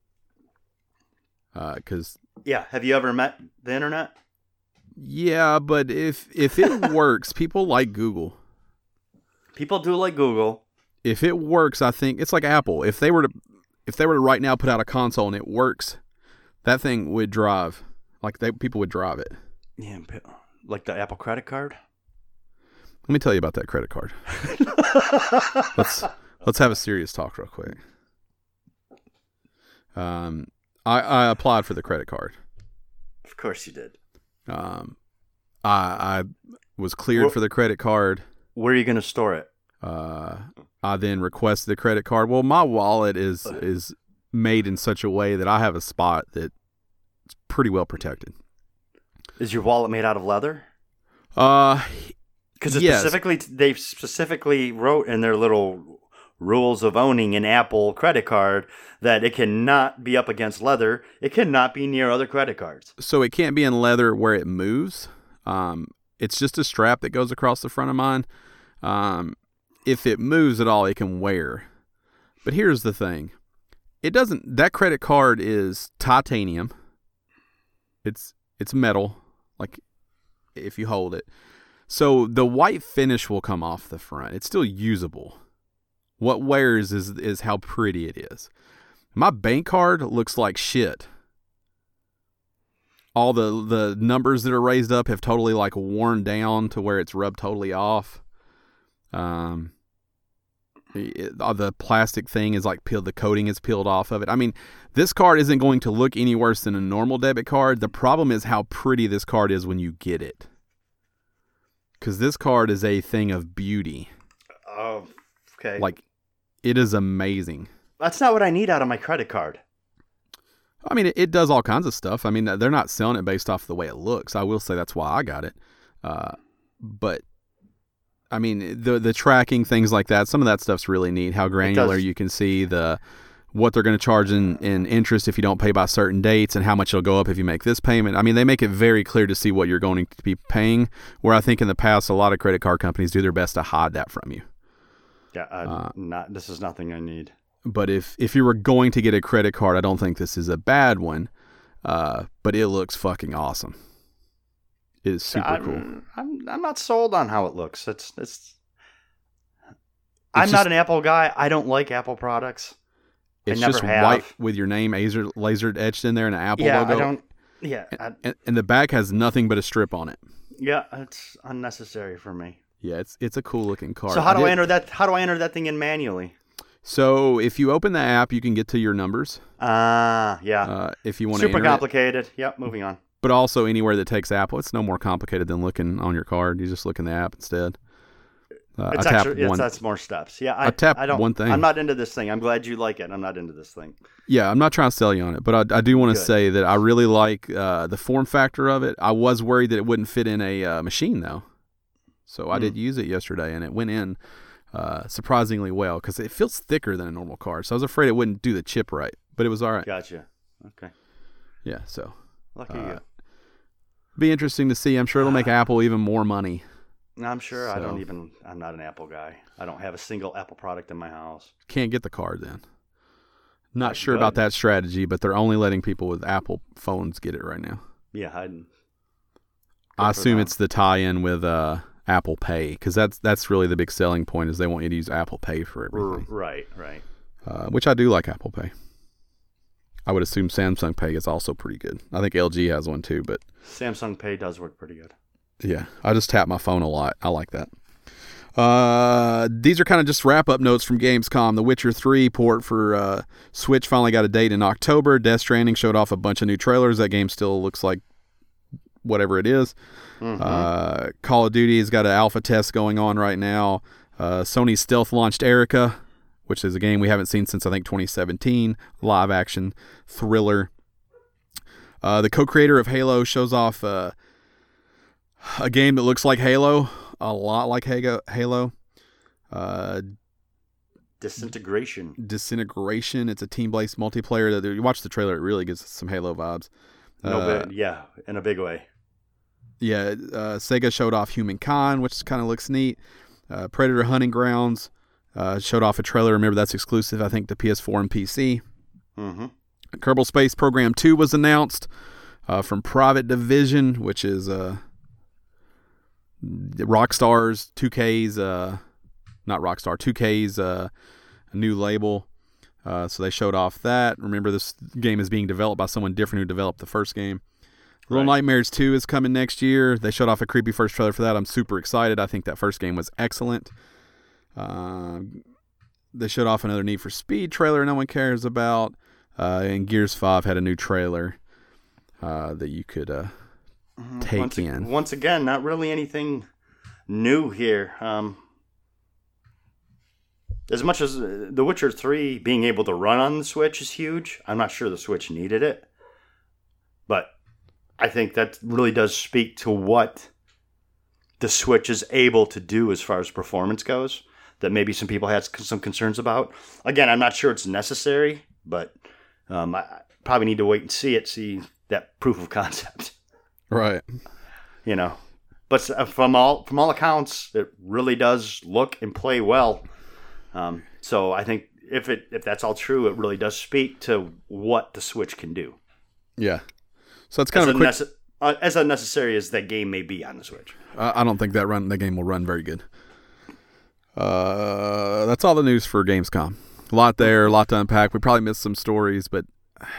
Have you ever met the internet? Yeah, but if it works, people like Google. People do like Google. If it works, I think it's like Apple. If they were to right now put out a console and it works, that thing would drive. People would drive it. Yeah, like the Apple credit card. Let me tell you about that credit card. Let's have a serious talk real quick. I applied for the credit card. Of course you did. I was cleared for the credit card. Where are you going to store it? I then requested the credit card. Well, my wallet is made in such a way that I have a spot that's pretty well protected. Is your wallet made out of leather? Because yes. they specifically wrote in their little rules of owning an Apple credit card that it cannot be up against leather. It cannot be near other credit cards. So it can't be in leather where it moves. It's just a strap that goes across the front of mine. If it moves at all, it can wear. But here's the thing. That credit card is titanium. It's metal, like if you hold it. So the white finish will come off the front. It's still usable. What wears is how pretty it is. My bank card looks like shit. All the numbers that are raised up have totally worn down to where it's rubbed totally off. The plastic thing is peeled. The coating is peeled off of it. I mean, this card isn't going to look any worse than a normal debit card. The problem is how pretty this card is when you get it. Because this card is a thing of beauty. Oh, okay. It is amazing. That's not what I need out of my credit card. I mean, it does all kinds of stuff. I mean, they're not selling it based off the way it looks. I will say that's why I got it. But I mean, the tracking, things like that, some of that stuff's really neat. How granular you can see what they're going to charge in interest if you don't pay by certain dates and how much it'll go up if you make this payment. I mean, they make it very clear to see what you're going to be paying, where I think in the past a lot of credit card companies do their best to hide that from you. Yeah, this is nothing I need. But if you were going to get a credit card, I don't think this is a bad one, but it looks fucking awesome. It is super cool. I'm not sold on how it looks. I'm not an Apple guy. I don't like Apple products. It's I never just have. white with your name lasered etched in there and an Apple logo. I don't. Yeah, and the back has nothing but a strip on it. Yeah, it's unnecessary for me. Yeah, it's a cool looking card. So how do I enter that? How do I enter that thing in manually? So if you open the app, you can get to your numbers. Yeah. If you want to super complicated. Yep. Moving on. But also anywhere that takes Apple, it's no more complicated than looking on your card. You just look in the app instead. That's more steps. Yeah, I tap don't, one thing. I'm not into this thing. I'm glad you like it. I'm not into this thing. Yeah, I'm not trying to sell you on it, but I do want to say that I really like the form factor of it. I was worried that it wouldn't fit in a machine, though. So I did use it yesterday, and it went in surprisingly well because it feels thicker than a normal card. So I was afraid it wouldn't do the chip right, but it was all right. Gotcha. Okay. Yeah, so. Lucky you. Be interesting to see. I'm sure it'll make Apple even more money. I'm sure. So, I'm not an Apple guy. I don't have a single Apple product in my house. Can't get the card then. Not sure about that strategy, but they're only letting people with Apple phones get it right now. Yeah, I assume it's the tie-in with Apple Pay, because that's really the big selling point is they want you to use Apple Pay for everything. Right. Which I do like Apple Pay. I would assume Samsung Pay is also pretty good. I think LG has one too, but Samsung Pay does work pretty good. Yeah, I just tap my phone a lot. I like that. These are kind of just wrap-up notes from Gamescom. The Witcher 3 port for Switch finally got a date in October. Death Stranding showed off a bunch of new trailers. That game still looks like whatever it is. Mm-hmm. Call of Duty has got an alpha test going on right now. Sony stealth launched Erica, which is a game we haven't seen since, I think, 2017. Live-action thriller. The co-creator of Halo shows off a game that looks like Halo, a lot like Halo. Disintegration. It's a team-based multiplayer. That you watch the trailer, it really gives some Halo vibes. Yeah, in a big way. Yeah, Sega showed off Humankind, which kind of looks neat. Predator Hunting Grounds showed off a trailer. Remember, that's exclusive, I think, to PS4 and PC. Mm-hmm. Kerbal Space Program 2 was announced from Private Division, which is Rockstar's 2K's, not Rockstar, 2K's a new label. So they showed off that. Remember, this game is being developed by someone different who developed the first game. Little Nightmares 2 is coming next year. They showed off a creepy first trailer for that. I'm super excited. I think that first game was excellent. They showed off another Need for Speed trailer no one cares about. And Gears 5 had a new trailer that you could take in. Once again, not really anything new here. As much as The Witcher 3 being able to run on the Switch is huge, I'm not sure the Switch needed it. But I think that really does speak to what the Switch is able to do as far as performance goes, that maybe some people had some concerns about. Again, I'm not sure it's necessary, but I probably need to wait and see that proof of concept. Right. But from all accounts, it really does look and play well. So I think if that's all true, it really does speak to what the Switch can do. Yeah. So it's kind of as unnecessary as that game may be on the Switch. I don't think that game will run very good. That's all the news for Gamescom. A lot there, a lot to unpack. We probably missed some stories, but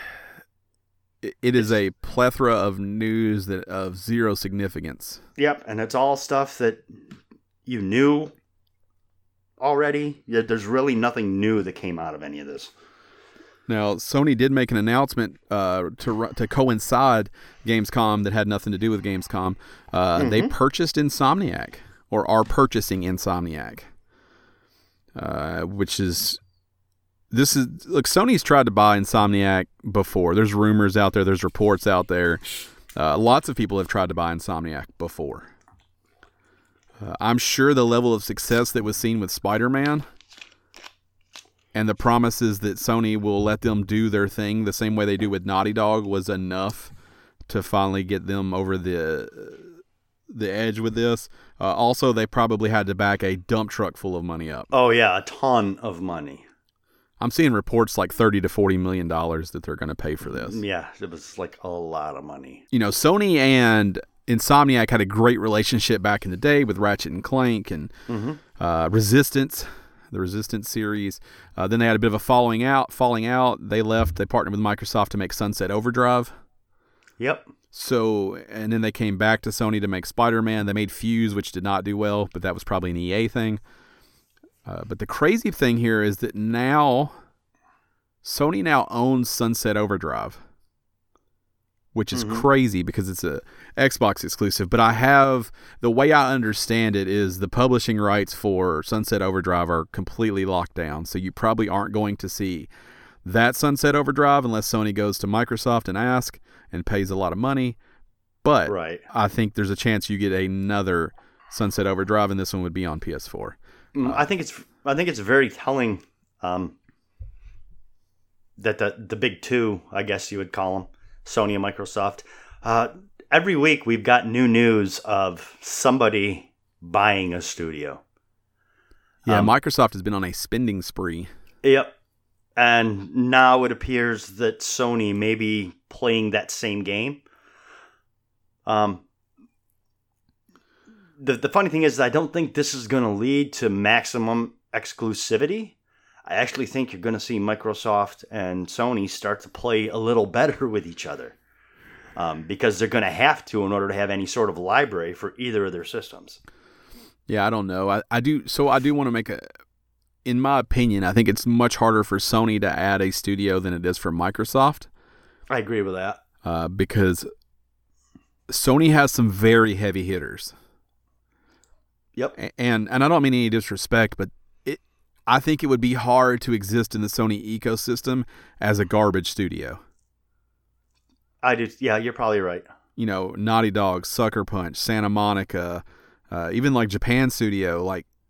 it is a plethora of news of zero significance. Yep, and it's all stuff that you knew already. There's really nothing new that came out of any of this. Now, Sony did make an announcement to coincide Gamescom that had nothing to do with Gamescom. They purchased Insomniac, or are purchasing Insomniac, which is... Sony's tried to buy Insomniac before. There's rumors out there. There's reports out there. Lots of people have tried to buy Insomniac before. I'm sure the level of success that was seen with Spider-Man and the promises that Sony will let them do their thing the same way they do with Naughty Dog was enough to finally get them over the edge with this. Also, they probably had to back a dump truck full of money up. Oh, yeah, a ton of money. I'm seeing reports like $30 to $40 million that they're going to pay for this. Yeah, it was like a lot of money. Sony and Insomniac had a great relationship back in the day with Ratchet and Clank and Resistance, the Resistance series. Then they had a bit of a falling out. They left. They partnered with Microsoft to make Sunset Overdrive. Yep. So, and then they came back to Sony to make Spider-Man. They made Fuse, which did not do well, but that was probably an EA thing. But the crazy thing here is that Sony now owns Sunset Overdrive, which is crazy because it's a Xbox exclusive. But the way I understand it is the publishing rights for Sunset Overdrive are completely locked down. So you probably aren't going to see that Sunset Overdrive unless Sony goes to Microsoft and asks and pays a lot of money. But I think there's a chance you get another Sunset Overdrive, and this one would be on PS4. I think it's very telling that the big two, I guess you would call them, Sony and Microsoft. Every week we've got new news of somebody buying a studio. Yeah, Microsoft has been on a spending spree. Yep. And now it appears that Sony may be playing that same game. The funny thing is that I don't think this is going to lead to maximum exclusivity. I actually think you're going to see Microsoft and Sony start to play a little better with each other because they're going to have to in order to have any sort of library for either of their systems. Yeah, I don't know. I do want to make in my opinion, I think it's much harder for Sony to add a studio than it is for Microsoft. I agree with that. Because Sony has some very heavy hitters. Yep. And I don't mean any disrespect, but I think it would be hard to exist in the Sony ecosystem as a garbage studio. I do. Yeah, you're probably right. Naughty Dog, Sucker Punch, Santa Monica, even like Japan Studio,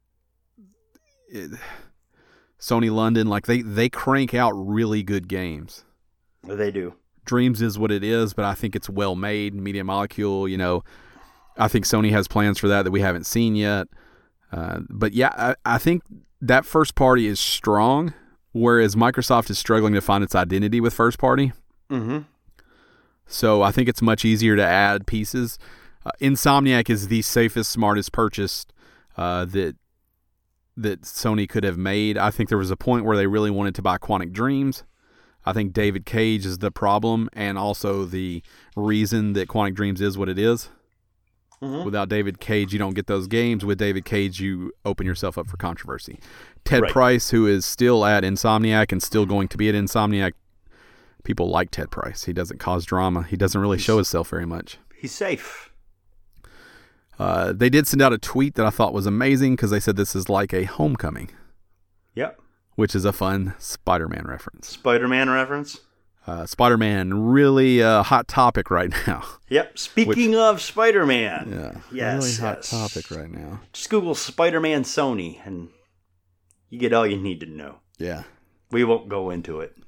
Sony London, they crank out really good games. They do. Dreams is what it is, but I think it's well made. Media Molecule, I think Sony has plans for that we haven't seen yet. But yeah, I think that first party is strong, whereas Microsoft is struggling to find its identity with first party. Mm-hmm. So I think it's much easier to add pieces. Insomniac is the safest, smartest purchase that Sony could have made. I think there was a point where they really wanted to buy Quantic Dreams. I think David Cage is the problem and also the reason that Quantic Dreams is what it is. Mm-hmm. Without David Cage, you don't get those games. With David Cage, you open yourself up for controversy. Ted Right. Price, who is still at Insomniac and still going to be at Insomniac, people like Ted Price. He doesn't cause drama. He doesn't really show himself very much. He's safe. They did send out a tweet that I thought was amazing because they said this is like a Homecoming, Yep. which is a fun Spider-Man reference. Spider-Man reference. Spider-Man, really hot topic right now. Yep. Speaking of Spider-Man. Yeah, Yes, really hot yes. topic right now. Just Google Spider-Man Sony and you get all you need to know. Yeah. We won't go into it.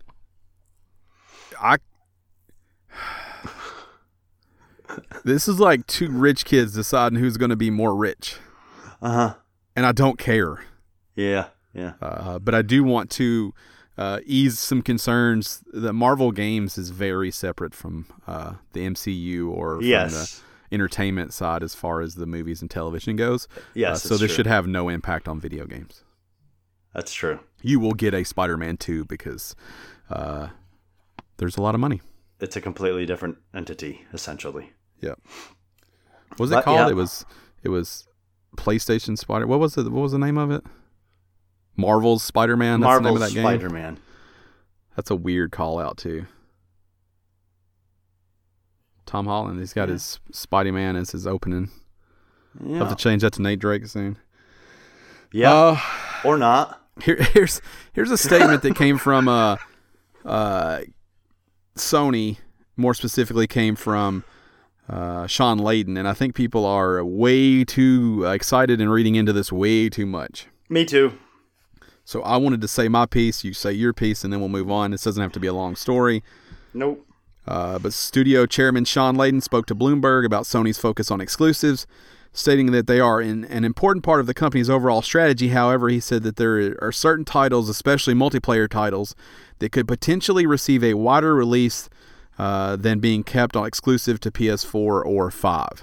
This is like two rich kids deciding who's going to be more rich, Uh-huh. and I don't care. Yeah. Yeah. But I do want to ease some concerns. The Marvel Games is very separate from the MCU or from Yes. the entertainment side as far as the movies and television goes. Yes. So this should have no impact on video games. That's true. You will get a Spider-Man 2 because there's a lot of money. It's a completely different entity, essentially. Yeah. What was it But, called? yeah. It was PlayStation Spider. What was it? What was the name of it? Marvel's Spider-Man. That's the name of Marvel's that game. Spider-Man. That's a weird call out too. Tom Holland, he's got his Spidey-Man as his opening. I'll Yeah. have to change that to Nate Drake soon. Yeah. Or not. Here's a statement that came from Sony, more specifically came from Sean Layden, and I think people are way too excited and reading into this way too much. Me too. So I wanted to say my piece, you say your piece, and then we'll move on. This doesn't have to be a long story. Nope. But studio chairman Sean Layden spoke to Bloomberg about Sony's focus on exclusives, stating that they are an important part of the company's overall strategy. However, he said that there are certain titles, especially multiplayer titles, that could potentially receive a wider release than being kept on exclusive to PS4 or 5.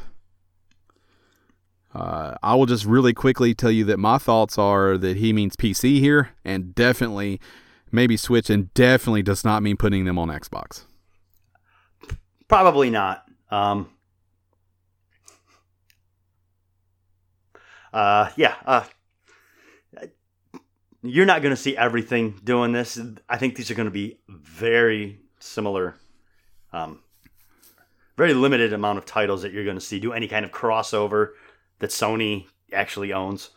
I will just really quickly tell you that my thoughts are that he means PC here, and definitely maybe Switch, and definitely does not mean putting them on Xbox. Probably not. You're not going to see everything doing this. I think these are going to be very similar, very limited amount of titles that you're going to see do any kind of crossover that Sony actually owns.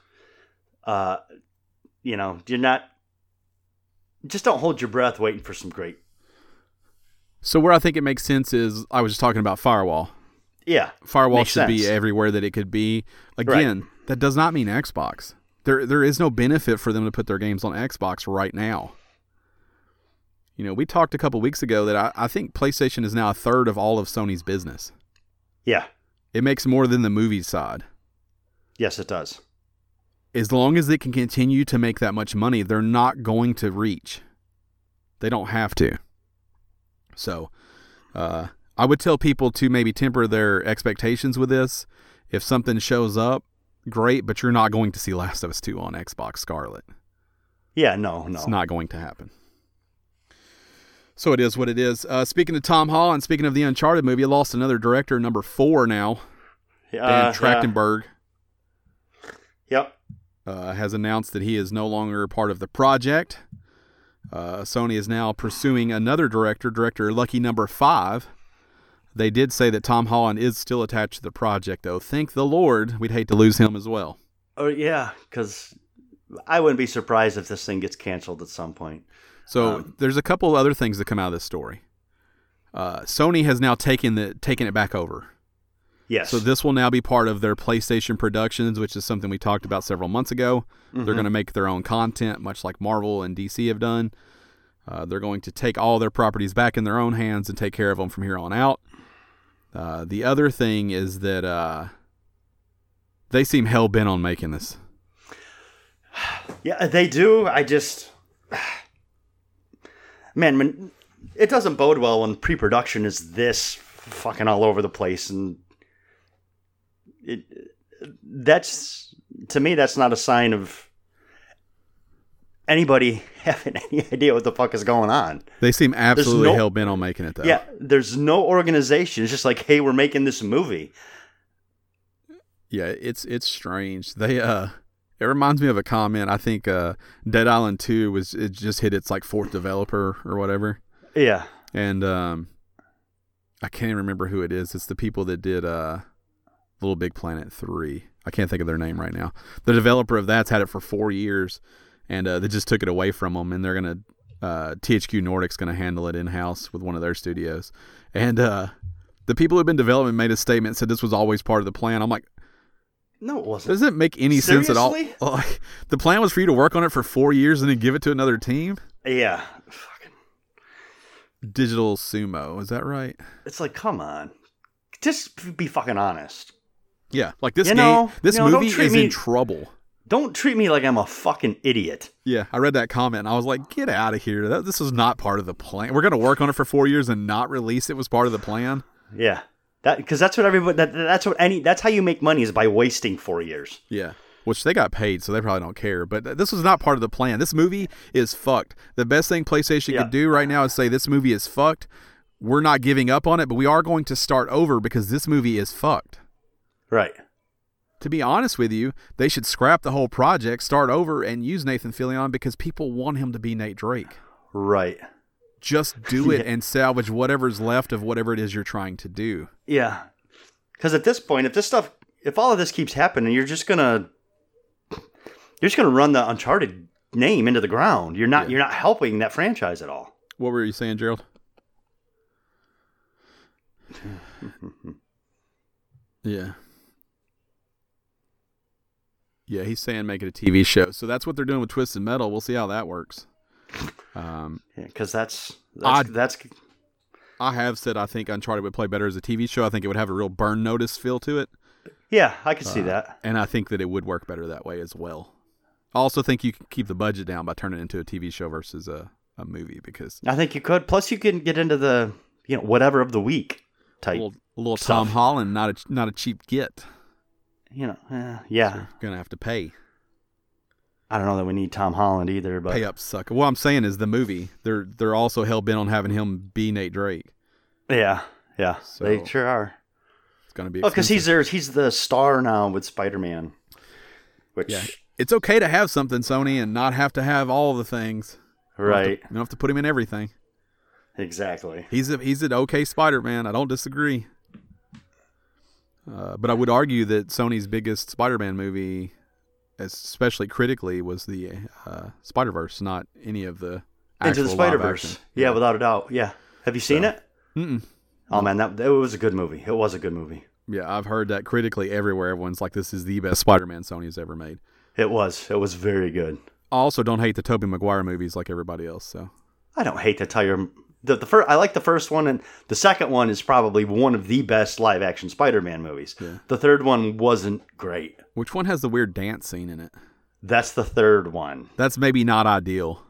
You're not. Just don't hold your breath waiting for some great. So where I think it makes sense is I was just talking about Firewall. Yeah, Firewall makes should be sense. everywhere that it could be. Again, that does not mean Xbox. There is no benefit for them to put their games on Xbox right now. We talked a couple weeks ago that I think PlayStation is now a third of all of Sony's business. Yeah. It makes more than the movie side. Yes, it does. As long as they can continue to make that much money, they're not going to reach. They don't have to. So, I would tell people to maybe temper their expectations with this. If something shows up, great, but you're not going to see Last of Us 2 on Xbox Scarlet. Yeah, no. It's not going to happen. So it is what it is. Speaking of Tom Holland, speaking of the Uncharted movie, it lost another director, number 4 now. Dan Trachtenberg. Yep. Has announced that he is no longer part of the project. Sony is now pursuing another director Lucky number 5. They did say that Tom Holland is still attached to the project, though. Thank the Lord. We'd hate to lose him as well. Oh, yeah, because I wouldn't be surprised if this thing gets canceled at some point. So there's a couple other things that come out of this story. Sony has now taken it back over. Yes. So this will now be part of their PlayStation Productions, which is something we talked about several months ago. Mm-hmm. They're going to make their own content, much like Marvel and DC have done. They're going to take all their properties back in their own hands and take care of them from here on out. The other thing is that they seem hell-bent on making this. Yeah, they do. Man, it doesn't bode well when pre-production is this fucking all over the place, and to me, that's not a sign of anybody having any idea what the fuck is going on. They seem absolutely hell-bent on making it, though. Yeah, there's no organization. It's just like, hey, we're making this movie. Yeah, it's strange. It reminds me of a comment. I think Dead Island 2 it just hit its like fourth developer or whatever. Yeah. And I can't even remember who it is. It's the people that did Little Big Planet 3. I can't think of their name right now. The developer of that's had it for 4 years, and they just took it away from them, and they're going to THQ Nordic's going to handle it in-house with one of their studios. And the people who've been developing made a statement, said this was always part of the plan. I'm like, no, it wasn't. Doesn't it make any sense at all? Like, the plan was for you to work on it for 4 years and then give it to another team? Yeah. Fucking Digital Sumo, is that right? It's like, come on. Just be fucking honest. Yeah, like this movie is in trouble. Don't treat me like I'm a fucking idiot. Yeah, I read that comment and I was like, get out of here. This is not part of the plan. We're going to work on it for 4 years and not release it was part of the plan? Yeah. Because that's what everybody. That's how you make money, is by wasting 4 years. Yeah, which they got paid, so they probably don't care. But this was not part of the plan. This movie is fucked. The best thing PlayStation could do right now is say this movie is fucked. We're not giving up on it, but we are going to start over because this movie is fucked. Right. To be honest with you, they should scrap the whole project, start over, and use Nathan Fillion because people want him to be Nate Drake. Right. Just do it and salvage whatever's left of whatever it is you're trying to do. Yeah. Because at this point, if all of this keeps happening, you're just gonna run the Uncharted name into the ground. You're not helping that franchise at all. What were you saying, Gerald? Yeah. Yeah, he's saying make it a TV show. So that's what they're doing with Twisted Metal. We'll see how that works. Because that's. I have said I think Uncharted would play better as a TV show. I think it would have a real Burn Notice feel to it. Yeah, I can see that. And I think that it would work better that way as well. I also think you can keep the budget down by turning it into a TV show versus a movie, because I think you could. Plus, you can get into the whatever of the week type. A little Tom Holland, not a cheap get. Yeah. So you're gonna have to pay. I don't know that we need Tom Holland either, but pay up, sucker. What I'm saying is the movie. They're also hell bent on having him be Nate Drake. Yeah, so they sure are. It's gonna be because he's the star now with Spider-Man. Which it's okay to have something, Sony, and not have to have all the things. Right. You don't have to put him in everything. Exactly. He's an okay Spider-Man. I don't disagree. But I would argue that Sony's biggest Spider-Man movie, especially critically, was the Spider-Verse, not any of the Into the Spider-Verse. Yeah, without a doubt. Yeah. Have you seen it? Mm-mm. Oh, man, it was a good movie. It was a good movie. Yeah, I've heard that critically everywhere. Everyone's like, this is the best Spider-Man Sony's ever made. It was. It was very good. I also don't hate the Tobey Maguire movies like everybody else. So I don't hate to tell you. I like the first one, and the second one is probably one of the best live-action Spider-Man movies. Yeah. The third one wasn't great. Which one has the weird dance scene in it? That's the third one. That's maybe not ideal.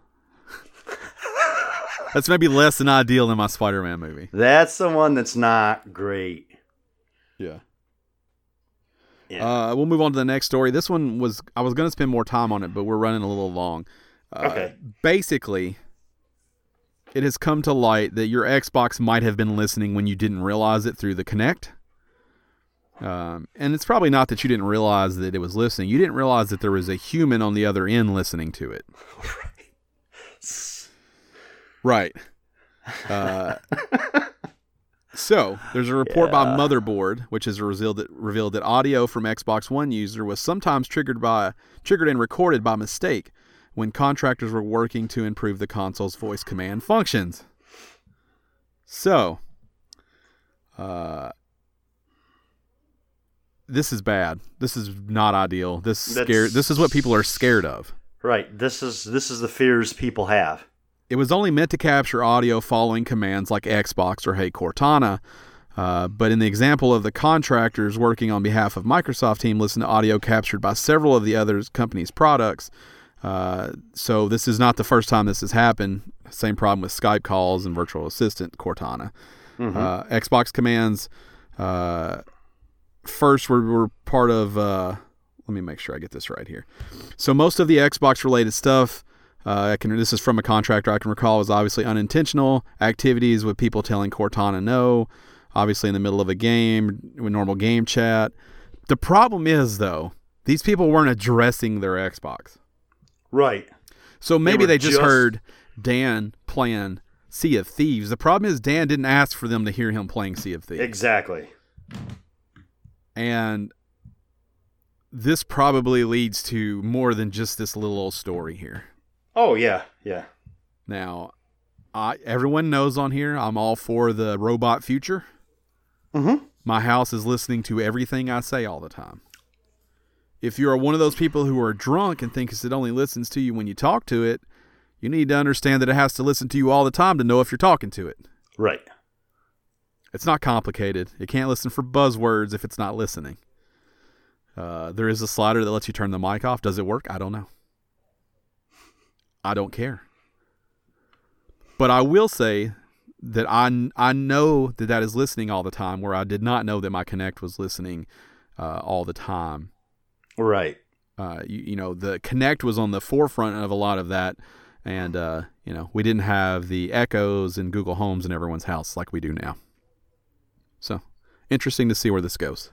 That's maybe less than ideal than my Spider-Man movie. That's the one that's not great. Yeah. We'll move on to the next story. This one I was going to spend more time on it, but we're running a little long. Okay. Basically, it has come to light that your Xbox might have been listening when you didn't realize it through the Kinect. And it's probably not that you didn't realize that it was listening. You didn't realize that there was a human on the other end listening to it. Right. So, there's a report by Motherboard, which has revealed that audio from Xbox One user was sometimes triggered and recorded by mistake when contractors were working to improve the console's voice command functions. So, This is bad. This is not ideal. This is what people are scared of. Right. This is the fears people have. It was only meant to capture audio following commands like Xbox or Hey Cortana. But in the example of the contractors working on behalf of Microsoft team, listen to audio captured by several of the other companies' products. So this is not the first time this has happened. Same problem with Skype calls and virtual assistant Cortana. Mm-hmm. Xbox commands first were part of. Let me make sure I get this right here. So most of the Xbox related stuff. This is from a contractor I can recall, was obviously unintentional activities with people telling Cortana no. Obviously in the middle of a game, with normal game chat. The problem is, though, these people weren't addressing their Xbox. Right. So maybe they just heard Dan playing Sea of Thieves. The problem is Dan didn't ask for them to hear him playing Sea of Thieves. Exactly. And this probably leads to more than just this little old story here. Oh, yeah, yeah. Now, everyone knows on here I'm all for the robot future. Mm-hmm. My house is listening to everything I say all the time. If you are one of those people who are drunk and thinks it only listens to you when you talk to it, you need to understand that it has to listen to you all the time to know if you're talking to it. Right. It's not complicated. It can't listen for buzzwords if it's not listening. There is a slider that lets you turn the mic off. Does it work? I don't know. I don't care. But I will say that I know that is listening all the time, where I did not know that my Kinect was listening all the time. Right. You know, the Kinect was on the forefront of a lot of that, and we didn't have the echoes and Google Homes in everyone's house like we do now. So, interesting to see where this goes.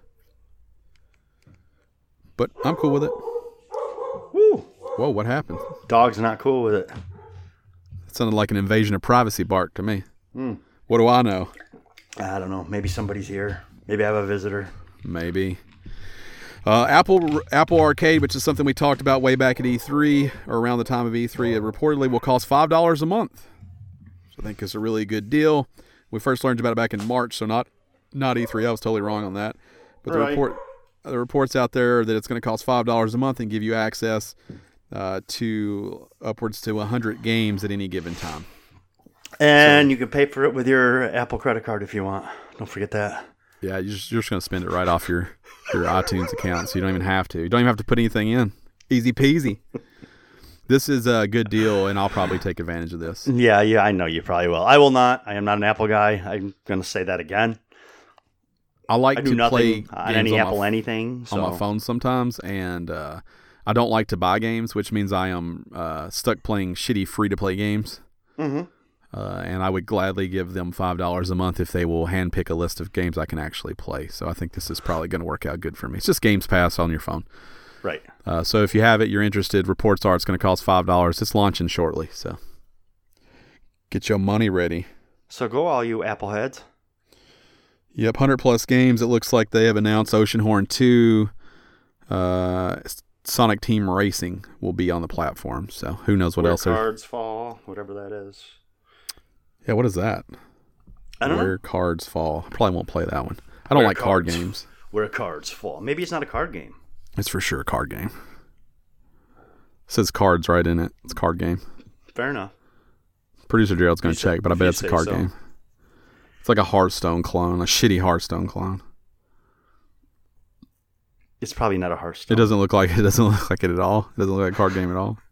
But I'm cool with it. Woo. Whoa, what happened? Dog's not cool with it. It sounded like an invasion of privacy bark to me. Mm. What do I know? I don't know. Maybe somebody's here. Maybe I have a visitor. Maybe. Apple Arcade, which is something we talked about way back at E3, or around the time of E3, it reportedly will cost $5 a month. So I think it's a really good deal. We first learned about it back in March, so not E3. I was totally wrong on that. But the report's out there that it's going to cost $5 a month and give you access to upwards to 100 games at any given time. And you can pay for it with your Apple credit card if you want. Don't forget that. Yeah, you're just going to spend it right off your iTunes account, so you don't even have to. You don't even have to put anything in. Easy peasy. This is a good deal, and I'll probably take advantage of this. Yeah, I know you probably will. I will not. I am not an Apple guy. I'm going to say that again. I like to play on any Apple anything on my phone sometimes, and I don't like to buy games, which means I am stuck playing shitty free-to-play games. Mm-hmm. And I would gladly give them $5 a month if they will handpick a list of games I can actually play. So I think this is probably going to work out good for me. It's just Games Pass on your phone. Right. So if you have it, you're interested, reports are it's going to cost $5. It's launching shortly, so get your money ready. So go all you Apple heads. Yep, 100-plus games. It looks like they have announced Oceanhorn 2, Sonic Team Racing will be on the platform. So who knows what else. Where Cards Fall, whatever that is. Yeah, what is that? I don't know. Where Cards Fall. I probably won't play that one. I don't like card games. Where Cards Fall. Maybe it's not a card game. It's for sure a card game. It says cards right in it. It's a card game. Fair enough. Producer Gerald's going to check, but I bet it's a card game. It's like a Hearthstone clone, a shitty Hearthstone clone. It's probably not a Hearthstone. It doesn't look like it at all. It doesn't look like a card game at all.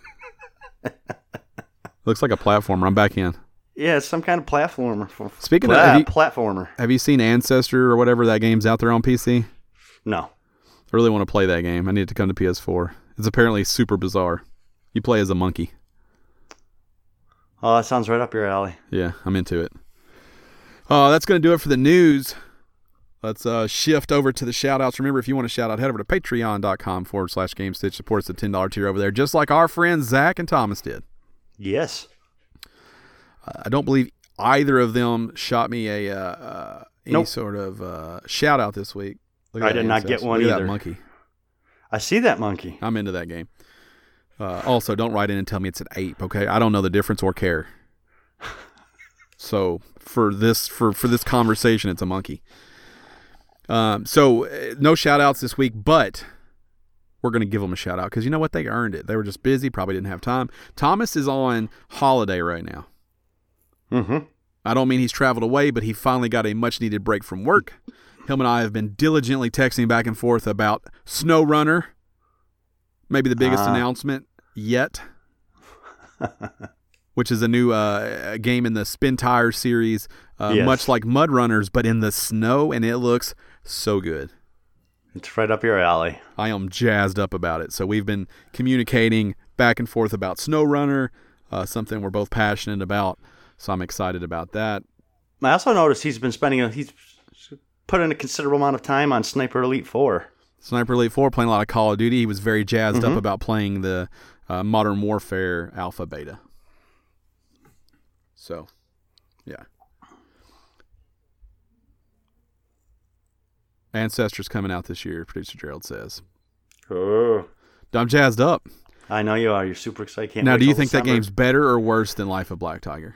Looks like a platformer. I'm back in. Yeah, it's some kind of platformer. Speaking of platformer, have you seen Ancestor or whatever that game's out there on PC? No. I really want to play that game. I need it to come to PS4. It's apparently super bizarre. You play as a monkey. Oh, that sounds right up your alley. Yeah, I'm into it. That's going to do it for the news. Let's shift over to the shout-outs. Remember, if you want to shout out, head over to patreon.com/GameStitch. Supports the $10 tier over there, just like our friends Zach and Thomas did. Yes. I don't believe either of them shot me any sort of shout-out this week. I did not get one either. Look either. At that monkey. I see that monkey. I'm into that game. Also, don't write in and tell me it's an ape, okay? I don't know the difference or care. So for this conversation, it's a monkey. So no shout outs this week, but we're going to give them a shout out because you know what? They earned it. They were just busy, probably didn't have time. Thomas is on holiday right now. Mm-hmm. I don't mean he's traveled away, but he finally got a much needed break from work. Him and I have been diligently texting back and forth about SnowRunner, maybe the biggest announcement yet, which is a new game in the Spin Tire series, Yes. much like Mud Runners, but in the snow, and it looks so good. It's right up your alley. I am jazzed up about it. So we've been communicating back and forth about SnowRunner, something we're both passionate about. So I'm excited about that. I also noticed he's put in a considerable amount of time on Sniper Elite 4. Sniper Elite 4, playing a lot of Call of Duty. He was very jazzed up about playing the Modern Warfare Alpha Beta. So, yeah. Ancestors coming out this year, producer Gerald says. Oh. I'm jazzed up. I know you are. You're super excited. Can't Now, wait do you till think that December. game's better or worse than Life of Black Tiger?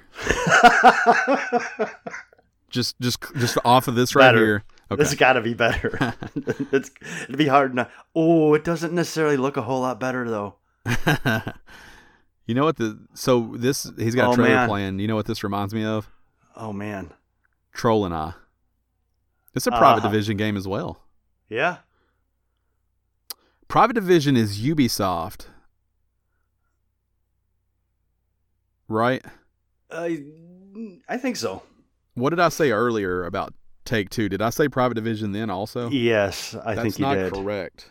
just off of this right Better. here. Okay. This has got to be better. It'd be hard not. Oh, it doesn't necessarily look a whole lot better though. You know what he's got a trailer playing. You know what this reminds me of? Oh man. Troll and I. It's a Private Division game as well. Yeah. Private Division is Ubisoft. Right? I think so. What did I say earlier about Take-Two? Did I say Private Division then also? Yes, I think you did. That's not correct.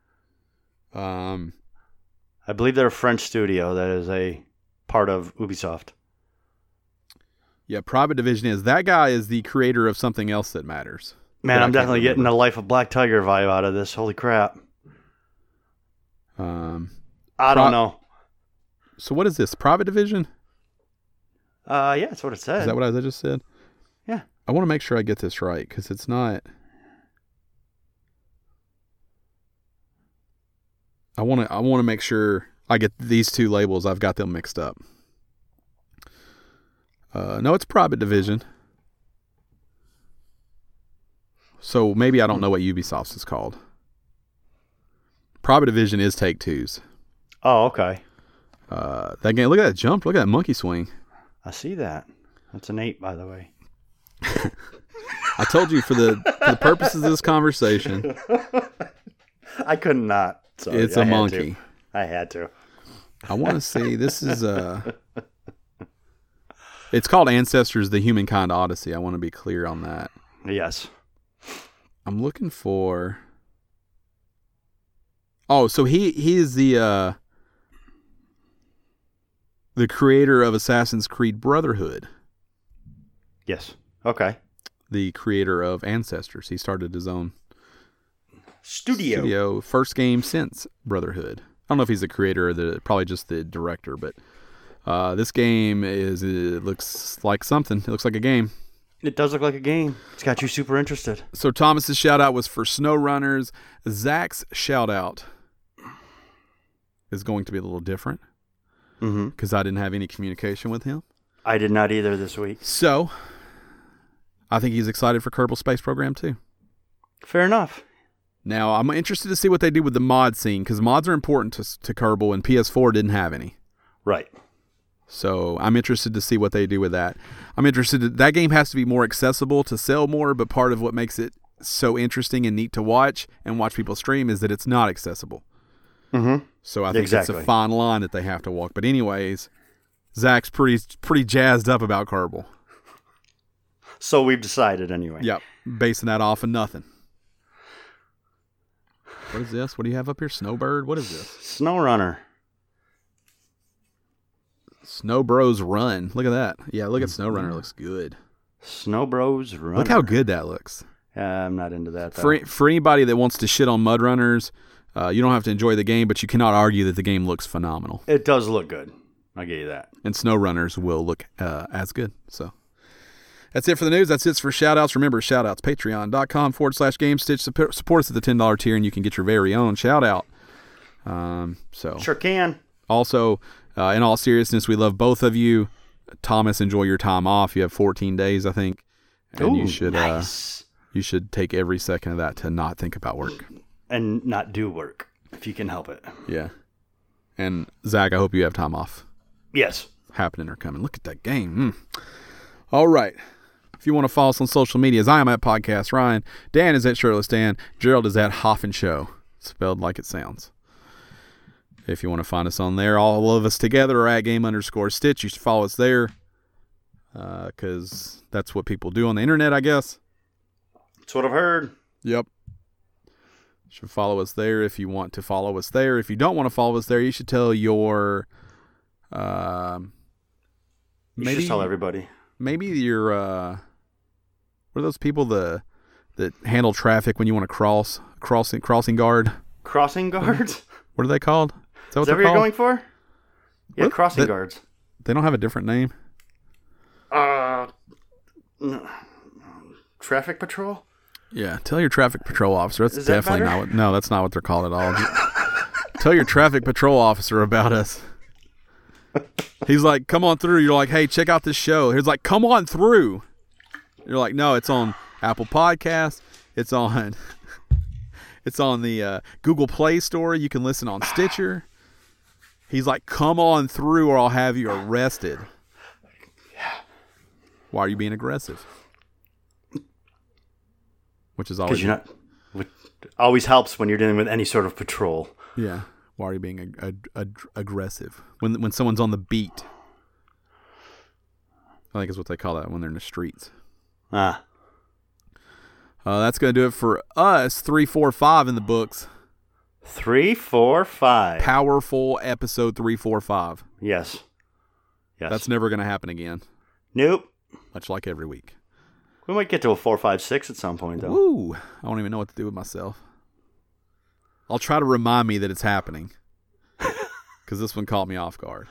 I believe they're a French studio that is a part of Ubisoft. Yeah, Private Division is. That guy is the creator of something else that matters. Man, I'm definitely getting the Life of Black Tiger vibe out of this. Holy crap. I don't know. So what is this? Private Division? Yeah, that's what it said. Is that what I just said? Yeah. I want to make sure I get this right because it's not. I want to make sure I get these two labels. I've got them mixed up. No, it's Private Division. So maybe I don't know what Ubisoft's is called. Private Division is Take-Two's. Oh, okay. That game. Look at that jump. Look at that monkey swing. I see that. That's an 8, by the way. I told you for the purposes of this conversation, I could not. Sorry, it's a monkey. I had to. I want to see. This is It's called Ancestors: The Humankind Odyssey. I want to be clear on that. Yes. I'm looking for. Oh, so he is the creator of Assassin's Creed Brotherhood. Yes. Okay. The creator of Ancestors. He started his own studio. First game since Brotherhood. I don't know if he's the creator or probably just the director, but this game it looks like something. It looks like a game. It does look like a game. It's got you super interested. So Thomas's shout out was for SnowRunners. Zach's shout out is going to be a little different because I didn't have any communication with him. I did not either this week. So I think he's excited for Kerbal Space Program too. Fair enough. Now I'm interested to see what they do with the mod scene because mods are important to Kerbal and PS4 didn't have any. Right. So I'm interested to see what they do with that. I'm interested. That game has to be more accessible to sell more, but part of what makes it so interesting and neat to watch and watch people stream is that it's not accessible. Mm-hmm. So I think it's a fine line that they have to walk. But anyways, Zach's pretty jazzed up about Kerbal. So we've decided anyway. Yep, basing that off of nothing. What is this? What do you have up here? Snowbird? What is this? SnowRunner. Snow Bros Run. Look at that. Yeah, look at SnowRunner. It looks good. Snow Bros Run. Look how good that looks. I'm not into that. Though. For anybody that wants to shit on Mud Runners, you don't have to enjoy the game, but you cannot argue that the game looks phenomenal. It does look good. I'll give you that. And SnowRunners will look as good. So that's it for the news. That's it for shout-outs. Remember, shout-outs, patreon.com/GameStitch. Support us at the $10 tier, and you can get your very own shout-out. Sure can. Also, in all seriousness, we love both of you. Thomas, enjoy your time off. You have 14 days, I think, and Ooh, nice. You should take every second of that to not think about work and not do work if you can help it. Yeah. And Zach, I hope you have time off. Yes. Happening or coming. Look at that game. All right. If you want to follow us on social medias, I am at Podcast Ryan. Dan is at Shirtless Dan. Gerald is at Hoffin Show, spelled like it sounds. If you want to find us on there, all of us together are at Game_Stitch. You should follow us there because that's what people do on the internet, I guess. That's what I've heard. Yep. You should follow us there if you want to follow us there. If you don't want to follow us there, you should tell your... you should tell everybody. Maybe your... what are those people that handle traffic when you want to crossing guard? Crossing guards? What are they called? Is that what you're going for? Yeah, what? Crossing guards. They don't have a different name? No. Traffic patrol? Yeah, tell your traffic patrol officer. That's definitely not what... No, that's not what they're called at all. Tell your traffic patrol officer about us. He's like, come on through. You're like, hey, check out this show. He's like, come on through. You're like, no, it's on Apple Podcasts. It's on the Google Play Store. You can listen on Stitcher. He's like, come on through or I'll have you arrested. Why are you being aggressive? Which is always... always helps when you're dealing with any sort of patrol. Yeah. Why are you being aggressive? When someone's on the beat. I think is what they call that when they're in the streets. That's going to do it for us. 3, 4, 5 in the books. 3, 4, 5. Powerful episode 3, 4, 5. Yes. That's never going to happen again. Nope. Much like every week. We might get to a 4, 5, 6 at some point, though. Woo! I don't even know what to do with myself. I'll try to remind me that it's happening. Because this one caught me off guard.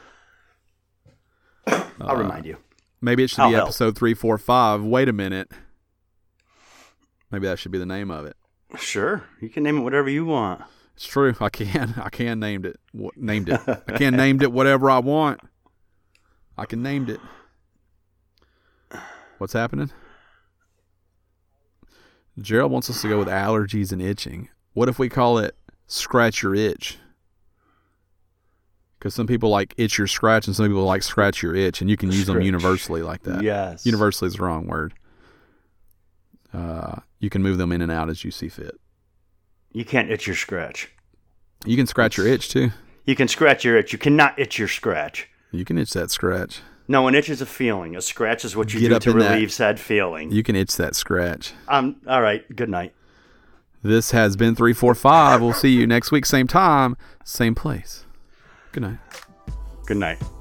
I'll remind you. Maybe it should be episode 3, 4, 5. Wait a minute. Maybe that should be the name of it. Sure. You can name it whatever you want. It's true. I can name it. I can name it whatever I want. I can name it. What's happening? Gerald wants us to go with allergies and itching. What if we call it scratch your itch? Because some people like itch your scratch and some people like scratch your itch, and you can use them universally like that. Yes. Universally is the wrong word. You can move them in and out as you see fit. You can't itch your scratch. You can scratch your itch too. You can scratch your itch. You cannot itch your scratch. You can itch that scratch. No, an itch is a feeling. A scratch is what you do to relieve said feeling. You can itch that scratch. All right. Good night. This has been 3, 4, 5. We'll see you next week, same time, same place. Good night. Good night.